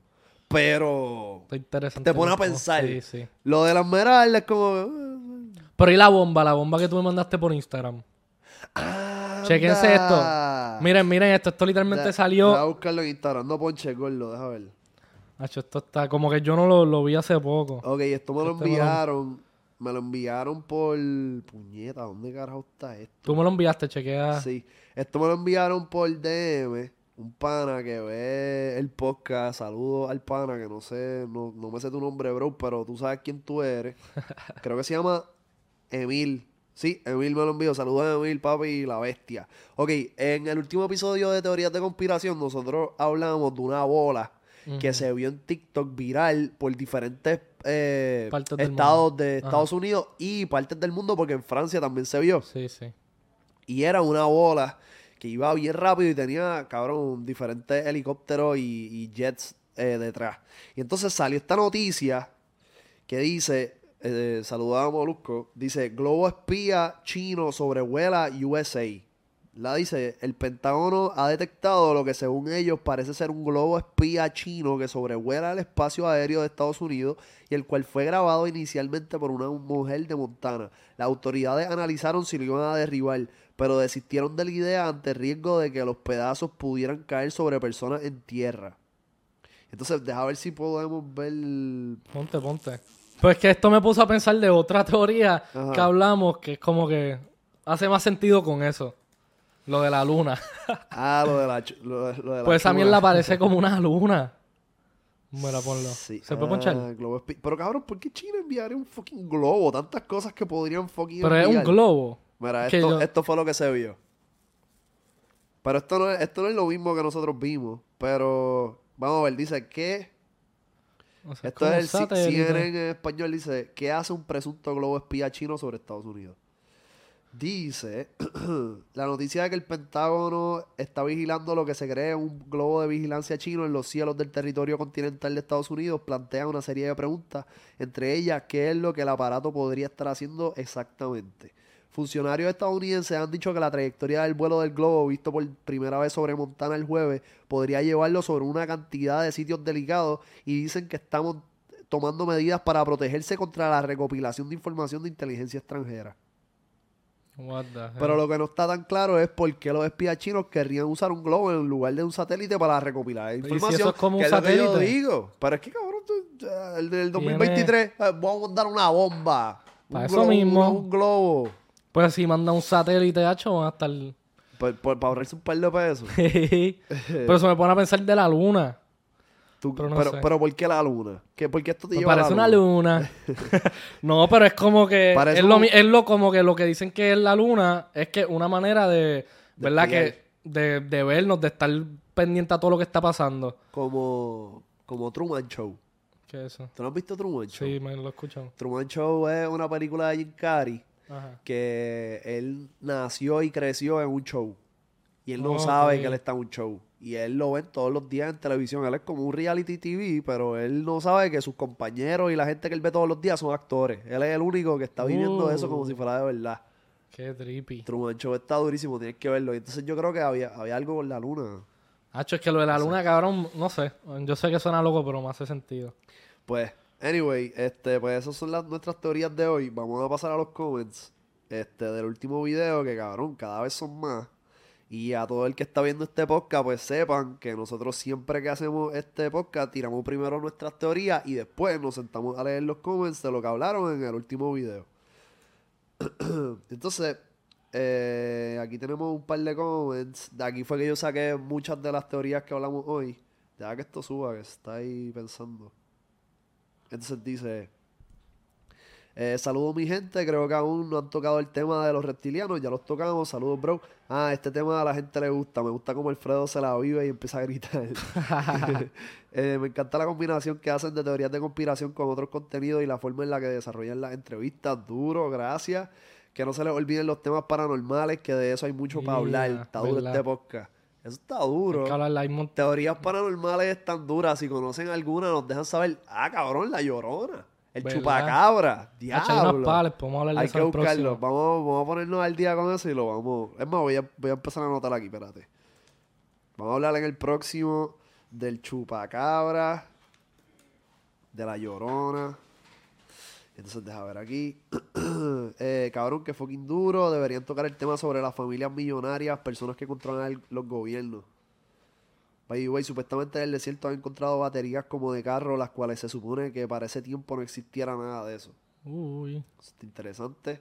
Pero Está interesante. te pone a ¿no? pensar. Sí, sí. Lo de la Esmeralda es como... eh, Pero ¿y la bomba? La bomba que tú me mandaste por Instagram. anda. Chequense esto. Miren, miren esto. Esto literalmente Da- salió... Voy a buscarlo en Instagram. No ponche gordo, deja ver. Hacho, esto está... Como que yo no lo, lo vi hace poco. Ok, esto me lo Este me lo- enviaron. Me lo enviaron por... Puñeta, ¿dónde carajo está esto? Tú me lo enviaste, chequea. Sí, esto me lo enviaron por D M, un pana que ve el podcast. Saludos al pana, que no sé, no, no me sé tu nombre, bro, pero tú sabes quién tú eres. Creo que se llama Emil. Sí, Emil me lo envió. Saludos a Emil, papi, la bestia. Ok, en el último episodio de Teorías de Conspiración, nosotros hablamos de una bola que Ujú. se vio en TikTok viral por diferentes eh, Partes del estados mundo. de Ajá. Estados Unidos y partes del mundo, porque en Francia también se vio. Sí, sí. Y era una bola que iba bien rápido y tenía, cabrón, diferentes helicópteros y, y jets eh, detrás. Y entonces salió esta noticia que dice, eh, saludaba a Molusco, dice, globo espía chino sobrevuela U S A. La dice, el Pentágono ha detectado lo que según ellos parece ser un globo espía chino que sobrevuela el espacio aéreo de Estados Unidos y el cual fue grabado inicialmente por una mujer de Montana. Las autoridades analizaron si lo iban a derribar, pero desistieron de la idea ante el riesgo de que los pedazos pudieran caer sobre personas en tierra. Entonces, deja ver si podemos ver... Ponte, ponte. Pues que esto me puso a pensar de otra teoría Ajá. que hablamos que es como que hace más sentido con eso. Lo de la luna. Ah, lo de la... ch- Lo de, lo de la Pues esa chula. mierda parece como una luna. Mira, ponlo. Sí. ¿Se puede Ah, ponchar? globo espi- Pero cabrón, ¿por qué China enviaría un fucking globo? Tantas cosas que podrían fucking Pero es un enviar. globo. Mira, que esto, yo- esto fue lo que se vio. Pero esto no, es, esto no es lo mismo que nosotros vimos. Pero vamos a ver, dice que... O sea, Esto como es el C- satélite. C N N en español. Dice, ¿qué hace un presunto globo espía chino sobre Estados Unidos? Dice, la noticia de que el Pentágono está vigilando lo que se cree un globo de vigilancia chino en los cielos del territorio continental de Estados Unidos plantea una serie de preguntas, entre ellas, ¿qué es lo que el aparato podría estar haciendo exactamente? Funcionarios estadounidenses han dicho que la trayectoria del vuelo del globo, visto por primera vez sobre Montana el jueves, podría llevarlo sobre una cantidad de sitios delicados y dicen que estamos tomando medidas para protegerse contra la recopilación de información de inteligencia extranjera. What the hell? Pero lo que no está tan claro es por qué los espías chinos querrían usar un globo en lugar de un satélite para recopilar si información. eso es como un que es lo que yo satélite? digo. Pero es que, cabrón, tú- ya, el del dos mil Tiene- veintitrés, eh, vamos a mandar una bomba. Para un eso globo, mismo. Un, un globo. Pues si manda un satélite, hacho, van a estar... Por- por- para ahorrarse un par de pesos. Pero eso me pone a pensar de la luna. Tú- Pero pero, no sé. pero ¿por qué la luna? ¿Qué, ¿Por qué esto te Me lleva a parece la una luna. No, pero es como que... Parece Es lo, un- mi- es lo como que lo que dicen que es la luna es que una manera de... ¿Verdad? espiar. Que de, de vernos, de estar pendiente a todo lo que está pasando. Como, como Truman Show. ¿Qué es eso? ¿Tú no has visto Truman Show? Sí, me lo escuchan. Truman Show es una película de Jim Carrey Ajá. que él nació y creció en un show. Y él no Ok. sabe que él está en un show. Y él lo ven todos los días en televisión. Él es como un reality T V, pero él no sabe que sus compañeros y la gente que él ve todos los días son actores. Él es el único que está viviendo Uh. eso como si fuera de verdad. Qué trippy. Truman Show está durísimo, tienes que verlo. Y entonces yo creo que había, había algo con la luna. Hacho, es que lo de la luna, cabrón, no sé. Yo sé que suena loco, pero me hace sentido. Pues, anyway, este, pues esas son las, nuestras teorías de hoy. Vamos a pasar a los comments este, del último video, que cabrón, cada vez son más. Y a todo el que está viendo este podcast, pues sepan que nosotros siempre que hacemos este podcast, tiramos primero nuestras teorías y después nos sentamos a leer los comments de lo que hablaron en el último video. Entonces, eh, aquí tenemos un par de comments. De aquí fue que yo saqué muchas de las teorías que hablamos hoy. Ya que esto suba, que está ahí pensando. Entonces dice... Eh, saludos mi gente, creo que aún no han tocado el tema de los reptilianos, ya los tocamos, saludos bro. Ah, este tema a la gente le gusta, me gusta como Alfredo se la vive y empieza a gritar. eh, me encanta la combinación que hacen de teorías de conspiración con otros contenidos y la forma en la que desarrollan las entrevistas, duro, gracias. Que no se les olviden los temas paranormales, que de eso hay mucho para hablar, Yeah, está duro verdad. este podcast. Eso está duro. Hay que hablarla, hay mon- Teorías paranormales están duras, si conocen alguna nos dejan saber, ah cabrón, la Llorona. El ¿Verdad? chupacabra, Hacho, hay unos diablo. pales, podemos hablar de Hay eso que en el buscarlo. próximo. Vamos, vamos a ponernos al día con eso y lo vamos. Es más, voy a, voy a empezar a anotar aquí, espérate. Vamos a hablar en el próximo del chupacabra, de la Llorona. Entonces, deja ver aquí. eh, cabrón, que fucking duro. Deberían tocar el tema sobre las familias millonarias, personas que controlan el- los gobiernos. By the way, supuestamente en el desierto han encontrado baterías como de carro, las cuales se supone que para ese tiempo no existiera nada de eso. Uy. Eso está interesante.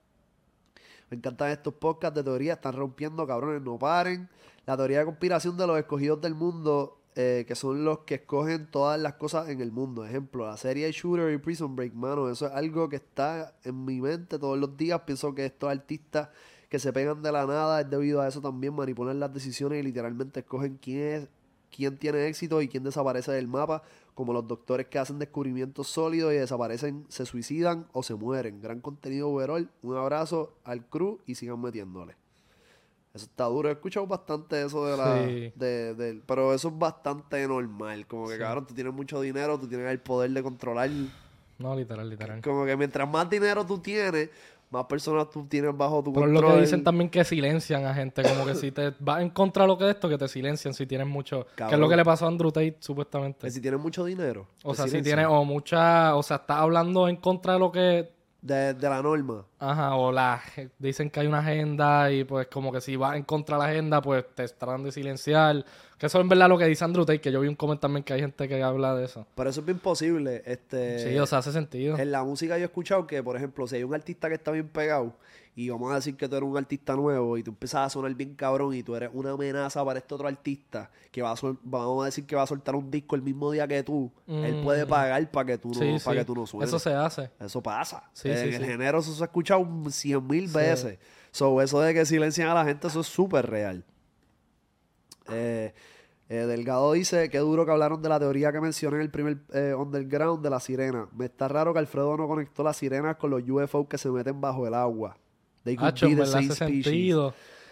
Me encantan estos podcasts de teoría, están rompiendo, cabrones, no paren. La teoría de conspiración de los escogidos del mundo, eh, que son los que escogen todas las cosas en el mundo. Ejemplo, la serie Shooter y Prison Break, mano, eso es algo que está en mi mente todos los días. Pienso que estos artistas que se pegan de la nada es debido a eso también, manipulan las decisiones y literalmente escogen quién es, quién tiene éxito y quién desaparece del mapa, como los doctores que hacen descubrimientos sólidos y desaparecen, se suicidan o se mueren. Gran contenido overall. Un abrazo al crew y sigan metiéndole. Eso está duro. He escuchado bastante eso de la... Sí. De, del- pero eso es bastante normal. Como que, Sí. cabrón, tú tienes mucho dinero, tú tienes el poder de controlar. No, literal, literal. Como que mientras más dinero tú tienes, más personas tú tienes bajo tu Pero es control. lo que dicen también que silencian a gente. Como que si te vas en contra de lo que es esto, que te silencian si tienes mucho. Que es Cabrón. lo que le pasó a Andrew Tate, supuestamente. Que si tienes mucho dinero. O te sea, si silencian. tienes o mucha. O sea, estás hablando en contra de lo que. De, de la norma. Ajá, o la. Dicen que hay una agenda y pues como que si vas en contra de la agenda, pues te estarán de silenciar. Que eso es en verdad lo que dice Andrew Tate, que yo vi un comment también que hay gente que habla de eso. Pero eso es bien posible. Este, Sí, o sea, hace sentido. En la música yo he escuchado que, por ejemplo, si hay un artista que está bien pegado y vamos a decir que tú eres un artista nuevo y tú empiezas a sonar bien cabrón y tú eres una amenaza para este otro artista que va a sol- vamos a decir que va a soltar un disco el mismo día que tú, él Mm. puede pagar para que tú no, Sí, para sí. que tú no suenes. Eso se hace. Eso pasa. Sí, en sí, el sí. género eso se ha escuchado cien mil Sí. veces. So, eso de que silencian a la gente, eso es súper real. Eh, eh, Delgado dice, qué duro que hablaron de la teoría que mencioné en el primer eh, Underground de la sirena. Me está raro que Alfredo no conectó las sirenas con los U F O que se meten bajo el agua. They could Hacho, be en the verdad same hace species. sentido.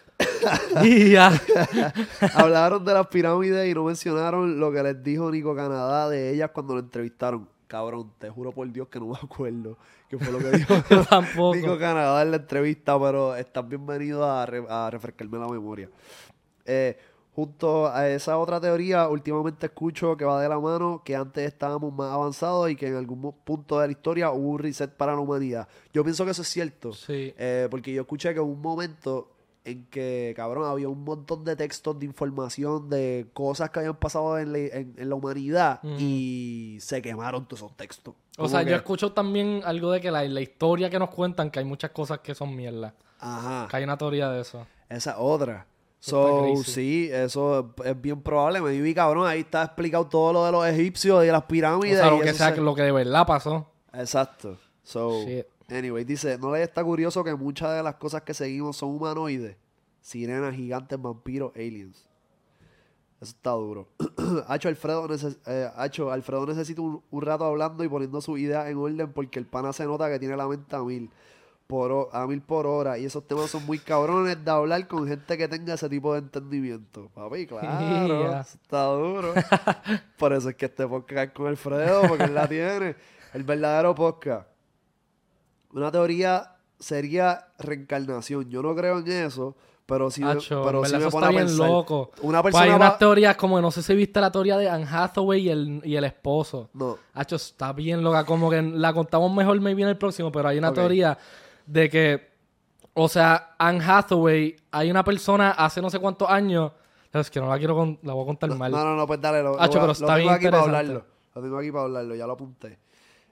Y ya. Hablaron de las pirámides y no mencionaron lo que les dijo Nico Canadá de ellas cuando lo entrevistaron. Cabrón, te juro por Dios que no me acuerdo qué fue lo que dijo Yo tampoco. Nico Canadá en la entrevista, pero estás bienvenido a, re- a refrescarme la memoria. Eh, junto a esa otra teoría, últimamente escucho que va de la mano que antes estábamos más avanzados y que en algún mo- punto de la historia hubo un reset para la humanidad. Yo pienso que eso es cierto. Sí. Eh, porque yo escuché que hubo un momento en que, cabrón, había un montón de textos de información de cosas que habían pasado en la, en- en la humanidad Ujú. y se quemaron todos esos textos. O Como sea, que- yo escucho también algo de que la, la historia que nos cuentan, que hay muchas cosas que son mierda. Ajá, Que hay una teoría de eso. esa es otra. Eso está So, crazy. sí, eso es, es bien probable. Me vi, cabrón, ahí está explicado todo lo de los egipcios y de las O pirámides. sea, y lo que eso sea, se- que lo que de verdad pasó. Exacto. So, Shit. anyway, dice, ¿no les está curioso que muchas de las cosas que seguimos son humanoides? Sirenas, gigantes, vampiros, aliens. Eso está duro. Hacho, Alfredo, neces- eh, Hacho, Alfredo necesita un, un rato hablando y poniendo sus ideas en orden porque el pana se nota que tiene la mente a mil, por, ho- a mil por hora. Y esos temas son muy cabrones de hablar con gente que tenga ese tipo de entendimiento. Papi, claro. Ya. Eso está duro. Por eso es que este podcast es con Alfredo, porque él la tiene. El verdadero podcast. Una teoría sería reencarnación. Yo no creo en eso, pero sí, me- Hacho, pero en sí verdad me eso pone está a bien pensar. loco. Una Pues persona hay va- unas teorías como, no sé si viste la teoría de Anne Hathaway y el, y el esposo. No. Hacho, está bien loca. Como que la contamos mejor maybe en el próximo, pero hay una Ok. teoría de que, o sea, Anne Hathaway, hay una persona hace no sé cuántos años, es que no la quiero con- la voy a contar No, mal. no, no, no, pues dale. Lo, lo Hacho, voy a- pero lo está tengo bien aquí para interesante. hablarlo. Lo tengo aquí para hablarlo, ya lo apunté.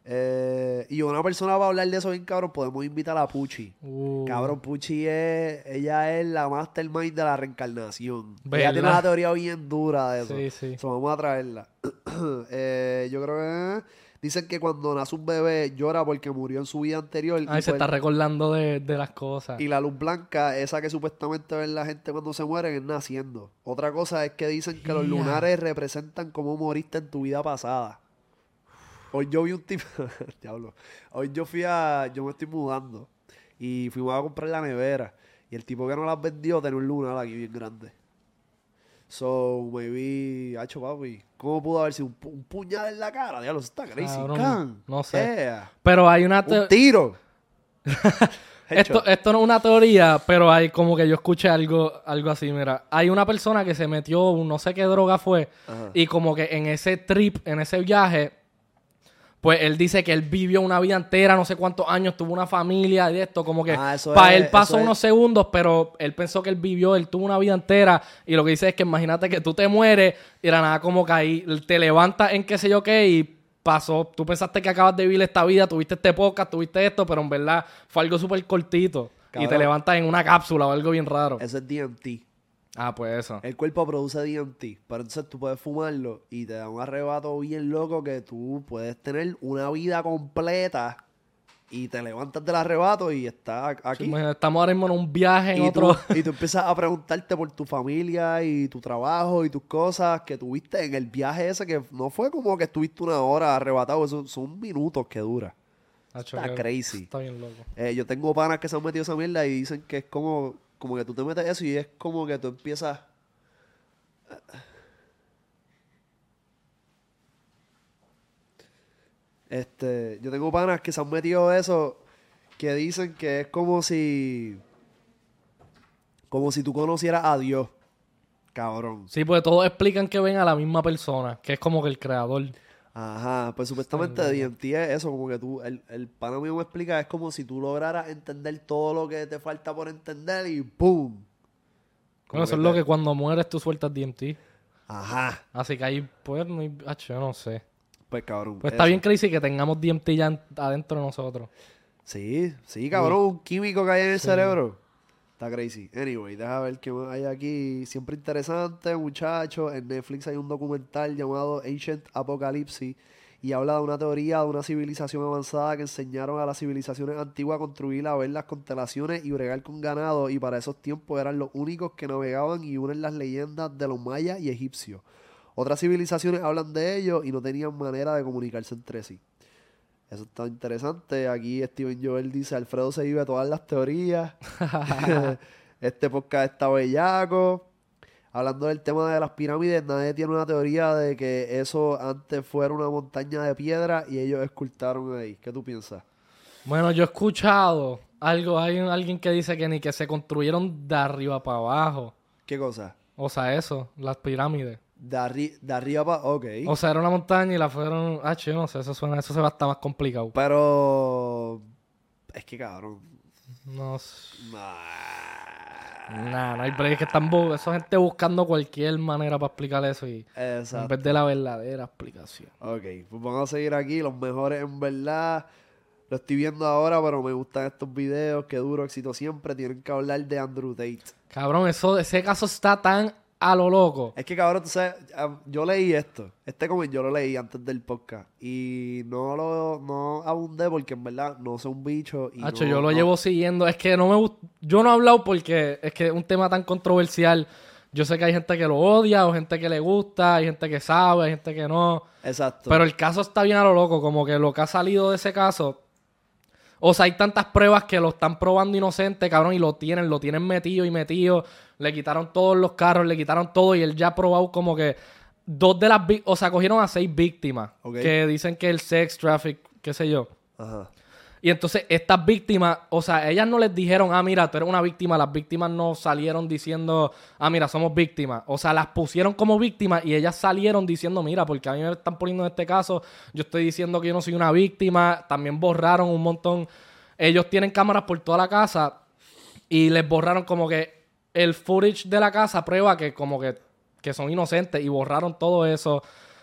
Eh, y una persona va a hablar de eso bien cabrón, podemos invitar a Puchi. Uh, Cabrón, Puchi es, ella es la mastermind de la reencarnación. Ella ¿Verdad? tiene una teoría bien dura de eso. Sí, sí. So, vamos a traerla. Eh, yo creo que dicen que cuando nace un bebé llora porque murió en su vida anterior. Ay, y, se pues- está recordando de, de las cosas. y la luz blanca, esa que supuestamente ven la gente cuando se mueren, es naciendo. Otra cosa es que dicen que los Ya. lunares representan cómo moriste en tu vida pasada. Hoy yo vi un tipo, diablo, hoy yo fui a, yo me estoy mudando y fuimos a comprar la nevera y el tipo que nos las vendió tenía un lunar aquí bien grande. So, maybe, hacho papi, ¿cómo pudo haber sido un, pu- un puñal en la cara? Diablo, eso está crazy, Cabrón, can. no sé. Yeah. Pero hay una... Un te- tiro. Esto, Hecho. esto no es una teoría, pero hay como que yo escuché algo, algo así, mira. Hay una persona que se metió, un no sé qué droga fue, Ajá. y como que en ese trip, en ese viaje, pues él dice que él vivió una vida entera, no sé cuántos años, tuvo una familia y esto, como que Ah, eso para es- él pasó eso es- unos segundos, pero él pensó que él vivió, él tuvo una vida entera, y lo que dice es que imagínate que tú te mueres y de la nada como que ahí te levantas en qué sé yo qué y pasó, tú pensaste que acabas de vivir esta vida, tuviste este podcast, tuviste esto, pero en verdad fue algo súper cortito. Y te Cabrón. levantas en una cápsula o algo bien raro. Eso es D M T. Ah, pues eso. El cuerpo produce D M T, pero entonces tú puedes fumarlo y te da un arrebato bien loco que tú puedes tener una vida completa y te levantas del arrebato y estás Sí, aquí. imagínate, estamos ahora mismo en un viaje en y, otro... tú, y tú empiezas a preguntarte por tu familia y tu trabajo y tus cosas que tuviste en el viaje ese que no fue como que estuviste una hora arrebatado, eso son minutos que dura. Acho, Está que- crazy. Está bien loco. Eh, yo tengo panas que se han metido esa mierda y dicen que es como, como que tú te metes eso y es como que tú empiezas... Este, yo tengo panas que se han metido eso que dicen que es como si... Como si tú conocieras a Dios. Cabrón. Sí, pues todos explican que ven a la misma persona, que es como que el creador. Ajá, pues supuestamente Está D M T es eso, como que tú, el, el pana mío me explica, es como si tú lograras entender todo lo que te falta por entender y ¡pum! Como Bueno, eso que es lo te- que cuando mueres tú sueltas D M T. Ajá, Así que ahí, pues, no hay... Acho, yo no sé. pues cabrón. Pues está eso. bien crazy que tengamos D M T ya en- adentro de nosotros. Sí, sí, cabrón, un químico que hay en el Sí. cerebro. Está crazy. Anyway, deja ver qué más hay aquí. Siempre interesante, muchachos. En Netflix hay un documental llamado Ancient Apocalypse y habla de una teoría de una civilización avanzada que enseñaron a las civilizaciones antiguas a construir, a ver las constelaciones y bregar con ganado, y para esos tiempos eran los únicos que navegaban y unen las leyendas de los mayas y egipcios. Otras civilizaciones hablan de ellos y no tenían manera de comunicarse entre sí. Eso está interesante. Aquí Steven Joel dice, Alfredo se vive todas las teorías. Este podcast está bellaco. Hablando del tema de las pirámides, nadie tiene una teoría de que eso antes fuera una montaña de piedra y ellos escultaron ahí. ¿Qué tú piensas? Bueno, yo he escuchado algo, hay un- alguien que dice que ni que se construyeron de arriba para abajo. ¿Qué cosa? O sea, eso, las pirámides. De, arri- de arriba para... Ok. O sea, era una montaña y la fueron... Ah, yo no sé, eso suena, eso se va a estar más complicado. Pero... Es que cabrón. No sé. Nah. Nah, no hay break, es que están bu- esa gente buscando cualquier manera para explicar eso y en Exacto. vez de la verdadera explicación. Ok, pues vamos a seguir aquí. Los mejores en verdad. Lo estoy viendo ahora, pero me gustan estos videos. Qué duro, éxito siempre. Tienen que hablar de Andrew Tate. Cabrón, eso, ese caso está tan a lo loco. Es que cabrón, tú sabes, ah, yo leí esto. Este como yo lo leí antes del podcast. Y no lo no abundé porque en verdad no soy un bicho. Y Hacho, no- yo lo no- llevo siguiendo. Es que no me gust- Yo no he hablado porque es que es un tema tan controversial. Yo sé que hay gente que lo odia o gente que le gusta, hay gente que sabe, hay gente que no. Exacto. Pero el caso está bien a lo loco, como que lo que ha salido de ese caso. O sea, hay tantas pruebas que lo están probando inocente, cabrón, y lo tienen, lo tienen metido y metido. Le quitaron todos los carros, le quitaron todo y él ya ha probado como que dos de las víctimas, o sea, cogieron a seis víctimas Ok. que dicen que el sex traffic, qué sé yo. Ajá. Y entonces estas víctimas, o sea, ellas no les dijeron, ah, mira, tú eres una víctima. Las víctimas no salieron diciendo, ah, mira, somos víctimas. O sea, las pusieron como víctimas y ellas salieron diciendo, mira, porque a mí me están poniendo en este caso, yo estoy diciendo que yo no soy una víctima. También borraron un montón. Ellos tienen cámaras por toda la casa y les borraron como que el footage de la casa prueba que como que, que son inocentes y borraron todo eso.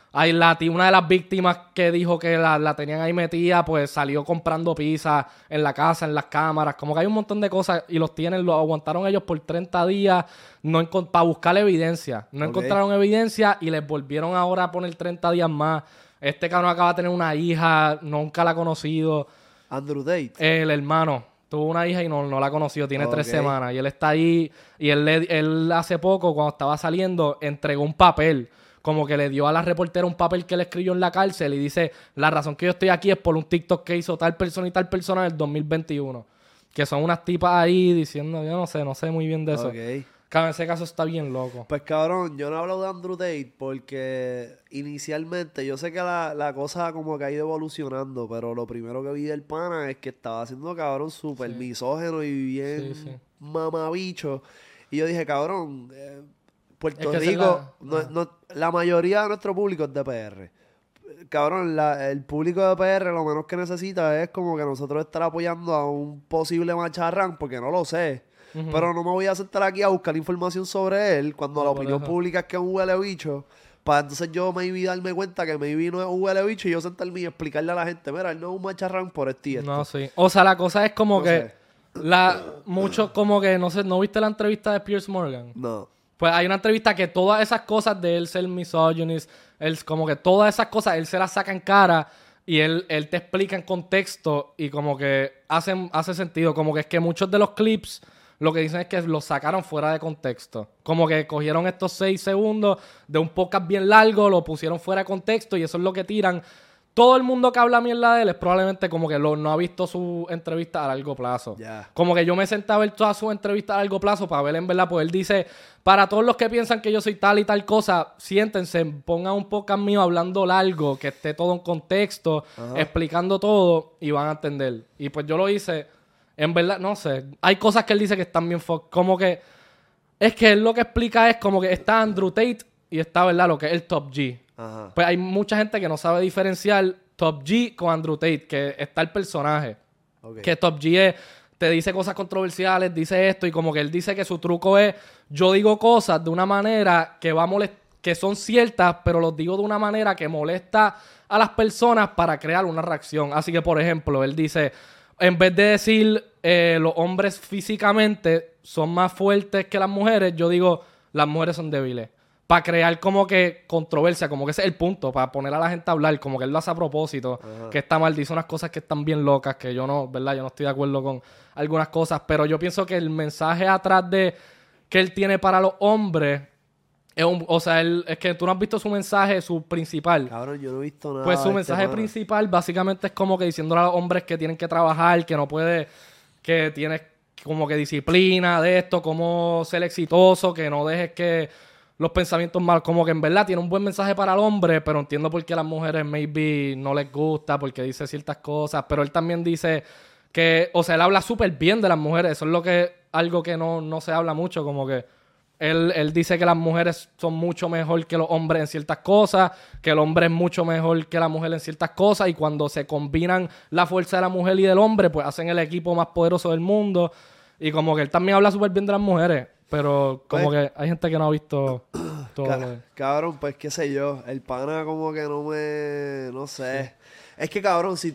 Hay la, ti- una de las víctimas que dijo que la, la tenían ahí metida, pues salió comprando pizza en la casa, en las cámaras. Como que hay un montón de cosas y los tienen, los aguantaron ellos por treinta días no encon- para buscar evidencia. No Ok. encontraron evidencia y les volvieron ahora a poner treinta días más. Este cabrón acaba de tener una hija, nunca la ha conocido. Andrew Tate. El hermano tuvo una hija y no, no la ha conocido, tiene tres Ok. semanas. Y él está ahí, y él, le- él hace poco, cuando estaba saliendo, entregó un papel. Como que le dio a la reportera un papel que le escribió en la cárcel y dice, la razón que yo estoy aquí es por un TikTok que hizo tal persona y tal persona en el dos mil veintiuno. Que son unas tipas ahí diciendo, yo no sé, no sé muy bien de eso. Ok. Claro, en ese caso está bien loco. Pues cabrón, yo no hablo de Andrew Tate porque inicialmente yo sé que la, la cosa como que ha ido evolucionando, pero lo primero que vi del pana es que estaba haciendo cabrón súper misógeno y bien Sí, sí. mamabicho. Y yo dije, cabrón, eh, Puerto Es que esa es Rico, la- no- ajá. no- la mayoría de nuestro público es de P R. Cabrón, la- el público de P R lo menos que necesita es como que nosotros estar apoyando a un posible macharrán, porque no lo sé. Ujú. Pero no me voy a sentar aquí a buscar información sobre él cuando No, la por opinión eso. pública es que es un huele bicho. Para entonces yo maybe darme cuenta que maybe no es un huele bicho y yo sentarme y explicarle a la gente, mira, él no es un macharrán por este y esto. No, sí. O sea, la cosa es como No que... sé. la Muchos como que, no sé, ¿no viste la entrevista de Piers Morgan? No. Pues hay una entrevista que todas esas cosas de él ser misogynist, él como que todas esas cosas él se las saca en cara y él, él te explica en contexto y como que hacen, hace sentido. Como que es que muchos de los clips lo que dicen es que los sacaron fuera de contexto. Como que cogieron estos seis segundos de un podcast bien largo, lo pusieron fuera de contexto y eso es lo que tiran. Todo el mundo que habla mierda de él es probablemente como que lo, no ha visto su entrevista a largo plazo. Ya. Como que yo me senté a ver todas sus entrevistas a largo plazo para ver en verdad, pues él dice, para todos los que piensan que yo soy tal y tal cosa, siéntense, pongan un podcast mío hablando largo, que esté todo en contexto, explicando todo y van a entender. Y pues yo lo hice, en verdad, no sé, hay cosas que él dice que están bien fuck, como que, es que él lo que explica es como que está Andrew Tate y está, ¿verdad? Lo que es el Top G. Ajá. Pues hay mucha gente que no sabe diferenciar Top G con Andrew Tate, que está el personaje. Ok. Que Top G es, te dice cosas controversiales, dice esto, y como que él dice que su truco es, yo digo cosas de una manera que va a molest- que son ciertas, pero los digo de una manera que molesta a las personas para crear una reacción. Así que, por ejemplo, él dice, en vez de decir eh, los hombres físicamente son más fuertes que las mujeres, yo digo, las mujeres son débiles. Para crear como que controversia, como que ese es el punto, para poner a la gente a hablar, como que él lo hace a propósito, que está mal, dice unas cosas que están bien locas, que yo no, ¿verdad? Yo no estoy de acuerdo con algunas cosas, pero yo pienso que el mensaje atrás de que él tiene para los hombres es un, o sea, él, es que tú no has visto su mensaje, su principal. Cabrón, yo no he visto nada. Pues su de este mensaje pana. principal básicamente es como que diciéndole a los hombres que tienen que trabajar, que no puede, que tienes como que disciplina de esto, cómo ser exitoso, que no dejes que los pensamientos malos, como que en verdad tiene un buen mensaje para el hombre, pero entiendo por qué a las mujeres maybe no les gusta, porque dice ciertas cosas, pero él también dice que, o sea, él habla súper bien de las mujeres, eso es lo que, algo que no, no se habla mucho, como que Él, él dice que las mujeres son mucho mejor que los hombres en ciertas cosas, que el hombre es mucho mejor que la mujer en ciertas cosas, y cuando se combinan la fuerza de la mujer y del hombre, pues hacen el equipo más poderoso del mundo. Y como que él también habla súper bien de las mujeres, pero como Pues- que hay gente que no ha visto todo. Ca- lo de- cabrón, pues qué sé yo. El pana como que no me... No sé. Es que cabrón, si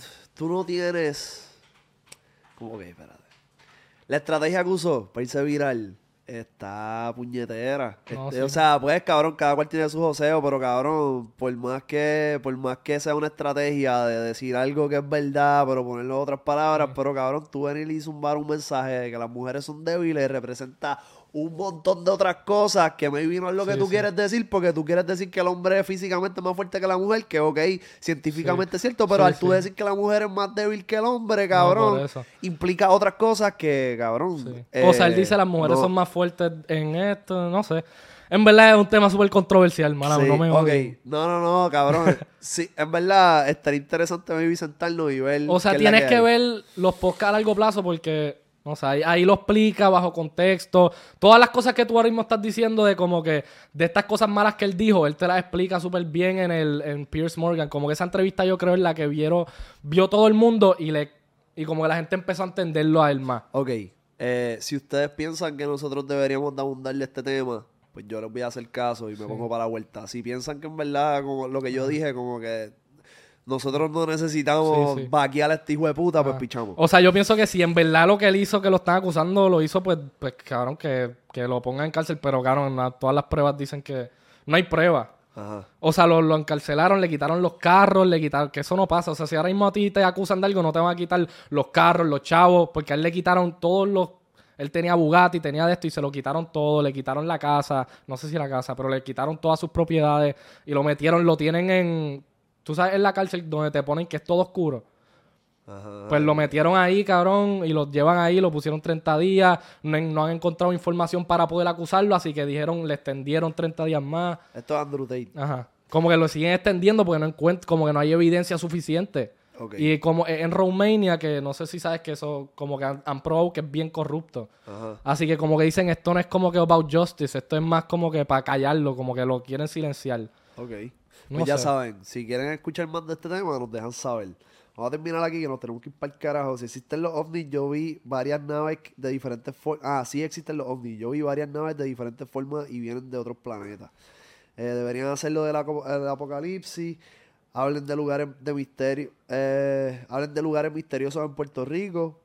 tú no tienes... ¿Cómo que? Espérate. La estrategia que usó para irse viral está puñetera. No, Este, sí. O sea, pues cabrón, cada cual tiene su joseo, pero cabrón, por más que por más que sea una estrategia de decir algo que es verdad, pero ponerlo en otras palabras, pero cabrón, tú venir y zumbar un mensaje de que las mujeres son débiles representa un montón de otras cosas que maybe no es lo que Sí, tú sí. quieres decir, porque tú quieres decir que el hombre es físicamente más fuerte que la mujer, que ok, científicamente es cierto, pero Sí, al tú sí. decir que la mujer es más débil que el hombre, No, cabrón, por eso. implica otras cosas que, cabrón. Sí. eh, O sea, él dice las mujeres no- son más fuertes en esto, no sé. En verdad es un tema súper controversial, mano. Sí, no me ok. odien. No, no, no, cabrón. Sí, en verdad estaría interesante maybe sentarnos y ver. O sea, qué es la tienes que, hay. ver los podcasts a largo plazo porque, o sea, ahí, ahí lo explica bajo contexto. Todas las cosas que tú ahora mismo estás diciendo de como que de estas cosas malas que él dijo, él te las explica súper bien en el en Piers Morgan. Como que esa entrevista yo creo es la que vieron, vio todo el mundo y le y como que la gente empezó a entenderlo a él más. Ok. Eh, si ustedes piensan que nosotros deberíamos de abundar de este tema, pues yo les voy a hacer caso y me Sí. pongo para la vuelta. Si piensan que en verdad, como lo que yo dije, como que nosotros no necesitamos Sí, sí. vaquear a este hijo de puta, pues Ah. pichamos. O sea, yo pienso que si en verdad lo que él hizo, que lo están acusando, lo hizo, pues, pues cabrón, que, que lo pongan en cárcel. Pero, cabrón, na- todas las pruebas dicen que no hay pruebas. Ajá. O sea, lo, lo encarcelaron, le quitaron los carros, le quitaron... Que eso no pasa. O sea, si ahora mismo a ti te acusan de algo, no te van a quitar los carros, los chavos, porque a él le quitaron todos los... Él tenía Bugatti, tenía de esto y se lo quitaron todo, le quitaron la casa, no sé si la casa, pero le quitaron todas sus propiedades y lo metieron, lo tienen en... Tú sabes, en la cárcel donde te ponen que es todo oscuro. Ajá. Pues lo metieron ahí, cabrón, y lo llevan ahí, lo pusieron treinta días, no, no han encontrado información para poder acusarlo, así que dijeron, le extendieron treinta días más. Esto es Andrew Tate. Ajá. Como que lo siguen extendiendo porque no encuent como que no hay evidencia suficiente. Ok. Y como en Romania, que no sé si sabes que eso como que han, han probado que es bien corrupto. Ajá. Así que como que dicen, esto no es como que about justice, esto es más como que para callarlo, como que lo quieren silenciar. Ok. No Pues ya sé. saben, si quieren escuchar más de este tema, nos dejan saber. Vamos a terminar aquí que nos tenemos que ir para el carajo. Si existen los ovnis, yo vi varias naves de diferentes formas. Ah, sí existen los ovnis. Yo vi varias naves de diferentes formas y vienen de otros planetas. Eh, deberían hacerlo del, aco- eh, del apocalipsis. Hablen de lugares de misterio. Eh, hablen de lugares misteriosos en Puerto Rico.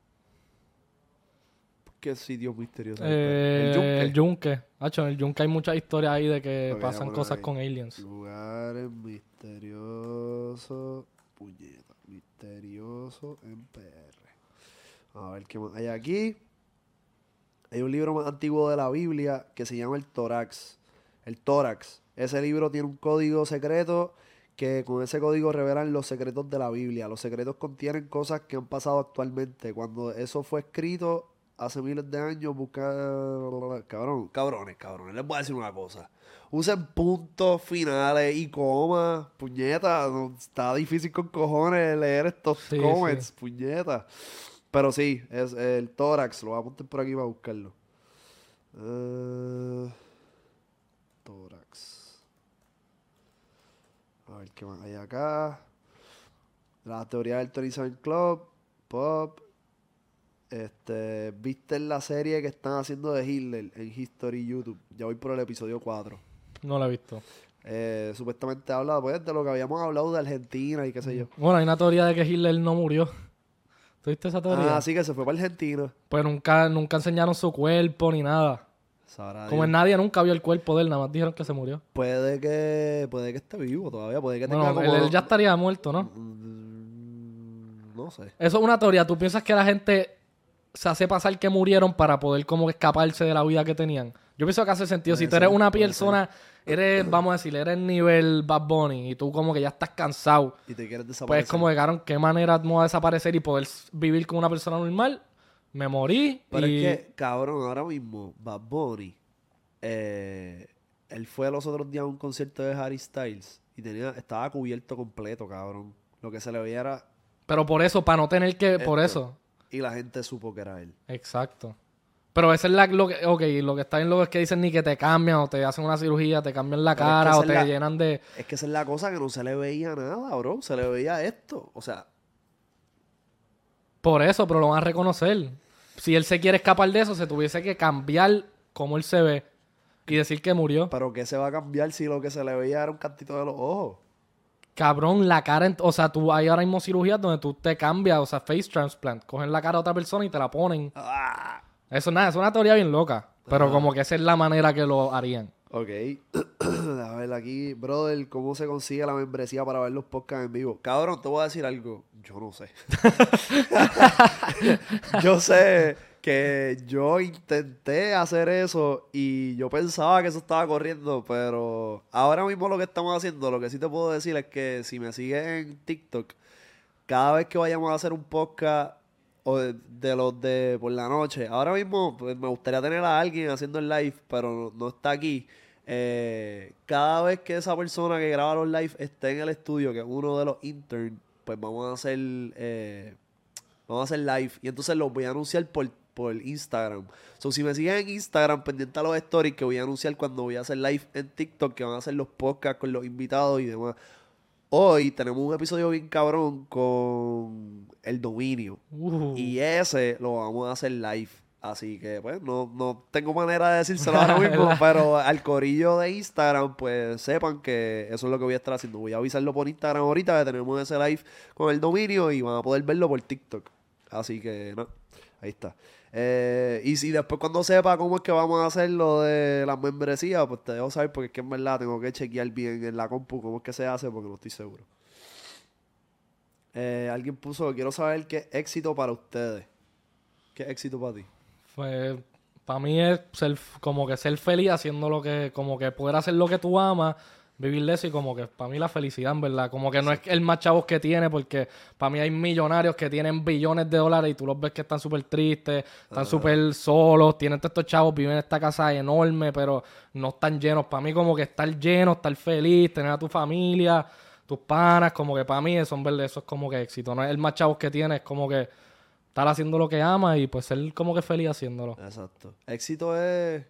¿Qué sitios misteriosos? Eh, El Yunque. El Yunque. Hacho, en el Yunque hay muchas historias ahí de que Ok, pasan vámonos cosas ahí. con aliens. Lugares misteriosos. Puñeta. Misterioso en P R. A ver qué más hay aquí. Hay un libro más antiguo de la Biblia que se llama el Tórax. El Tórax. Ese libro tiene un código secreto que con ese código revelan los secretos de la Biblia. Los secretos contienen cosas que han pasado actualmente. Cuando eso fue escrito hace miles de años, busca... Cabrón, cabrones, cabrones. Les voy a decir una cosa. Usen puntos finales y comas. Puñeta, no- está difícil con cojones leer estos Sí, comments. sí. Puñeta. Pero sí, es el Tórax. Lo voy a apuntar por aquí para buscarlo. Eh, tórax. A ver qué más hay acá. La teoría del twenty-seven Club. Pop. Este, ¿viste la serie que están haciendo de Hitler en History YouTube? Ya voy por el episodio cuatro. No lo he visto. Eh, supuestamente habla pues, de lo que habíamos hablado de Argentina y qué sé yo. Bueno, hay una teoría de que Hitler no murió. ¿Tú viste esa teoría? Ah, sí que se fue para Argentina. Pues nunca, nunca enseñaron su cuerpo ni nada. Sabrá Como Dios. en nadie nunca vio el cuerpo de él, nada más dijeron que se murió. Puede que puede que esté vivo todavía, puede que tenga Bueno, como... él, él ya estaría muerto, ¿no? Mm, no sé. Eso es una teoría. ¿Tú piensas que la gente se hace pasar que murieron para poder como que escaparse de la vida que tenían? Yo pienso que hace sentido. Puede Si tú eres ser, una puede persona, eres, vamos a decir, eres nivel Bad Bunny y tú como que ya estás cansado, Y te quieres pues desaparecer. es como que, cabrón, ¿qué manera me voy a desaparecer y poder s- vivir como una persona normal? Me morí Pero y... es que, cabrón, ahora mismo, Bad Bunny, eh, él fue los otros días a un concierto de Harry Styles y tenía, estaba cubierto completo, cabrón. Lo que se le veía era Pero por eso, para no tener que... Por esto. eso. Y la gente supo que era él. Exacto. Pero esa es la, lo que... Ok, lo que está bien luego es que dicen ni que te cambian o te hacen una cirugía, te cambian la Pero es que cara esa o es te la- llenan de... Es que esa es la cosa que no se le veía nada, bro. Se le veía esto. O sea, Por eso, pero lo van a reconocer. Si él se quiere escapar de eso, se tuviese que cambiar cómo él se ve y decir que murió. ¿pero qué se va a cambiar si lo que se le veía era un cantito de los ojos? Cabrón, la cara... en- O sea, tú hay ahora mismo cirugías donde tú te cambias, o sea, face transplant. Cogen la cara de otra persona y te la ponen. ¡Ah! Eso nada, es una teoría bien loca. Pero como que esa es la manera que lo harían. Ok. A ver aquí, brother, ¿cómo se consigue la membresía para ver los podcasts en vivo? Cabrón, te voy a decir algo. Yo no sé. Yo sé que yo intenté hacer eso y yo pensaba que eso estaba corriendo, pero ahora mismo lo que estamos haciendo, lo que sí te puedo decir es que si me sigues en TikTok, cada vez que vayamos a hacer un podcast o de, de los de por la noche, ahora mismo pues, me gustaría tener a alguien haciendo el live, pero no, no está aquí. Eh, cada vez que esa persona que graba los live esté en el estudio, que es uno de los interns, pues vamos a hacer eh, vamos a hacer live y entonces los voy a anunciar por, por Instagram. So, si me siguen en Instagram, pendiente a los stories que voy a anunciar cuando voy a hacer live en TikTok, que van a hacer los podcasts con los invitados y demás. Hoy tenemos un episodio bien cabrón con el dominio. Uh. Y ese lo vamos a hacer live. Así que, pues, no, no tengo manera de decírselo ahora mismo, pero al corillo de Instagram, pues, sepan que eso es lo que voy a estar haciendo. Voy a avisarlo por Instagram ahorita, que tenemos ese live con el dominio y van a poder verlo por TikTok. Así que, no, ahí está. Eh, y si después cuando sepa cómo es que vamos a hacer lo de las membresías, pues te dejo saber, porque es que en verdad tengo que chequear bien en la compu cómo es que se hace, porque no estoy seguro. Eh, alguien puso, quiero saber qué éxito para ustedes. ¿Qué éxito para ti? Pues para mí es ser, como que ser feliz haciendo lo que, como que poder hacer lo que tú amas, vivir de eso y como que para mí la felicidad, en verdad. Como que no es el más chavos que tiene, porque para mí hay millonarios que tienen billones de dólares y tú los ves que están súper tristes, están súper solos, tienen todos estos chavos, viven en esta casa enorme, pero no están llenos. Para mí como que estar lleno, estar feliz, tener a tu familia, tus panas, como que para mí eso, en verdad, eso es como que éxito. No es el más chavos que tiene, es como que estar haciendo lo que ama y pues ser como que feliz haciéndolo. Exacto. Éxito es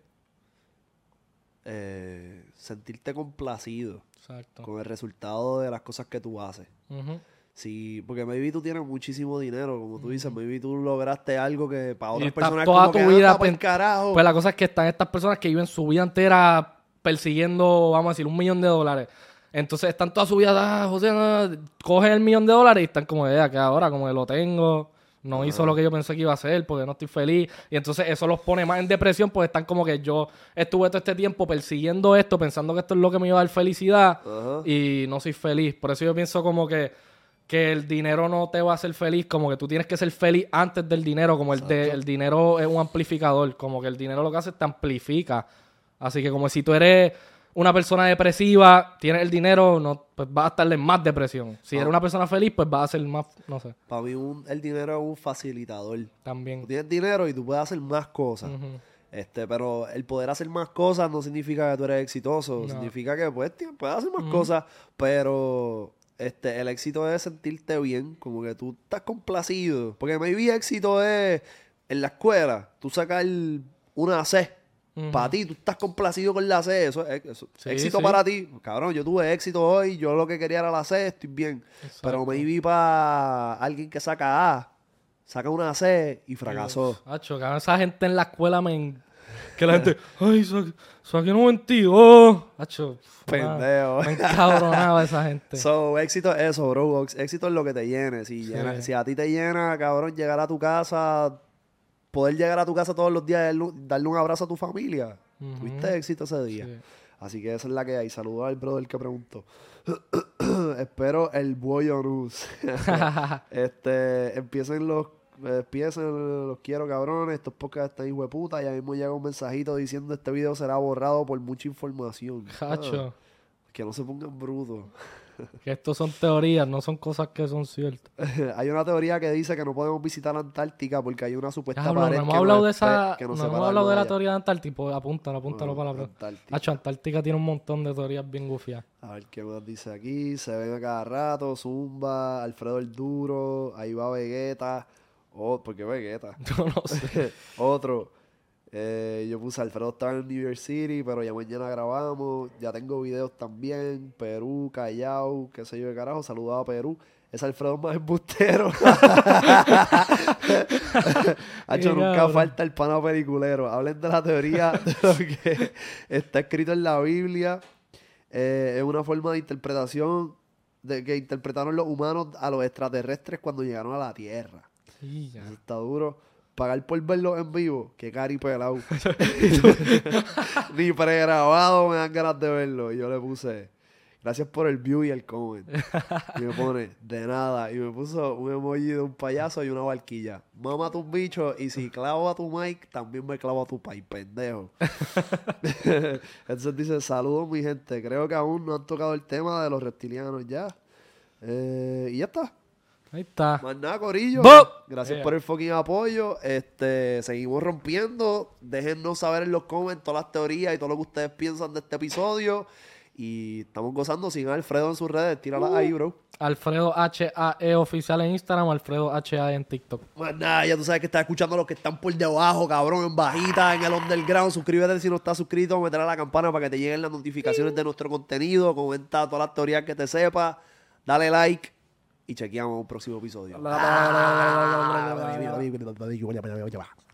eh, sentirte complacido Exacto. con el resultado de las cosas que tú haces. Ujú. Sí, porque maybe tú tienes muchísimo dinero, como tú dices, maybe tú lograste algo que para Y otras estás personas toda como tu que vida anda pa'l pen- carajo. Pues la cosa es que están estas personas que viven su vida entera persiguiendo, vamos a decir, un millón de dólares. Entonces están toda su vida, ah, José, ah, cogen el millón de dólares y están como de, "Ah, que ahora como que lo tengo, no hizo lo que yo pensé que iba a hacer porque no estoy feliz". Y entonces eso los pone más en depresión porque están como que yo estuve todo este tiempo persiguiendo esto, pensando que esto es lo que me iba a dar felicidad Ajá. y no soy feliz. Por eso yo pienso como que que el dinero no te va a hacer feliz, como que tú tienes que ser feliz antes del dinero, como el, de, el dinero es un amplificador, como que el dinero lo que hace es te amplifica. Así que como si tú eres una persona depresiva, tienes el dinero, no, pues vas a estar en más depresión. Si eres Ah. una persona feliz, pues vas a ser más, no sé, Para mí un- el dinero es un facilitador. Tú también. tienes dinero y tú puedes hacer más cosas. Ujú. Este, pero el poder hacer más cosas no significa que tú eres exitoso. No. Significa que pues, tío, puedes hacer más cosas, pero este, el éxito es sentirte bien, como que tú estás complacido. Porque maybe éxito es en la escuela, tú sacas una C. Ujú. Para ti, tú estás complacido con la C. Eso es eso- Sí, éxito sí. para ti. Cabrón, yo tuve éxito hoy, yo lo que quería era la C, estoy bien. Pero Exacto. maybe para alguien que saca A, saca una C y fracasó. Hacho, cabrón, esa gente en la escuela me... en- Que la gente... Ay, sa- saqué noventa y dos. Hacho, Pendejo. me encabronaba esa gente. So, éxito es eso, bro. Éxito es lo que te llene. Si, Sí. llena- si a ti te llena, cabrón, llegar a tu casa, poder llegar a tu casa todos los días y darle, un- darle un abrazo a tu familia. Ujú. Tuviste éxito ese día. Sí. Así que esa es la que hay. Saludos al brother que preguntó. Espero el bollo news. este, empiecen los, empiecen los quiero cabrones. Estos podcasts están hijo de puta. Ya mismo llega un mensajito diciendo este video será borrado por mucha información. Hacho, Ah, que no se pongan brutos. que estos son teorías, no son cosas que son ciertas. Hay una teoría que dice que no podemos visitar Antártica porque hay una supuesta Diablo, pared no hemos que hablado nos de espe- esa, que no nos hemos separa hablado de la Maya. teoría de Antártica. Pues apúntalo, apúntalo Bueno, para la Antártica. Hacho, Antártica tiene un montón de teorías bien gufias. A ver qué más dice aquí. Se ven a cada rato. Zumba, Alfredo el Duro. Ahí va Vegeta. Oh, ¿por qué Vegeta? Yo no sé. Otro. Eh, yo puse Alfredo estaba en New York City, pero ya mañana grabamos. Ya tengo videos también. Perú, Callao, qué sé yo de carajo. Saludado a Perú. Es Alfredo más embustero. Hacho, Qué nunca cabrón. falta el pana peliculero. Hablen de la teoría de lo que está escrito en la Biblia. Eh, es una forma de interpretación de que interpretaron los humanos a los extraterrestres cuando llegaron a la Tierra. Sí, ya. Eso está duro. Pagar por verlos en vivo, qué cari pelado. Ni pregrabado me dan ganas de verlo. Y yo le puse, gracias por el view y el comment. Y me pone, de nada. Y me puso un emoji de un payaso y una barquilla. Mama tus bichos y si clavo a tu mic, también me clavo a tu pay, pendejo. Entonces dice, saludos mi gente. Creo que aún no han tocado el tema de los reptilianos ya. Eh, y ya está. Ahí está. Más nada, corillo. ¡Bo! Gracias Yeah. por el fucking apoyo. Este, seguimos rompiendo. Déjennos saber en los comments todas las teorías y todo lo que ustedes piensan de este episodio. Y estamos gozando. Sigan a Alfredo en sus redes. Tírala Uh. ahí, bro. Alfredo H A E oficial en Instagram, Alfredo H A E en TikTok. Más nada, ya tú sabes que estás escuchando a los que están por debajo, cabrón, en bajita, en el underground. Suscríbete si no estás suscrito. Meter a la campana para que te lleguen las notificaciones de nuestro contenido. Comenta todas las teorías que te sepas. Dale like. Y chequeamos un próximo episodio.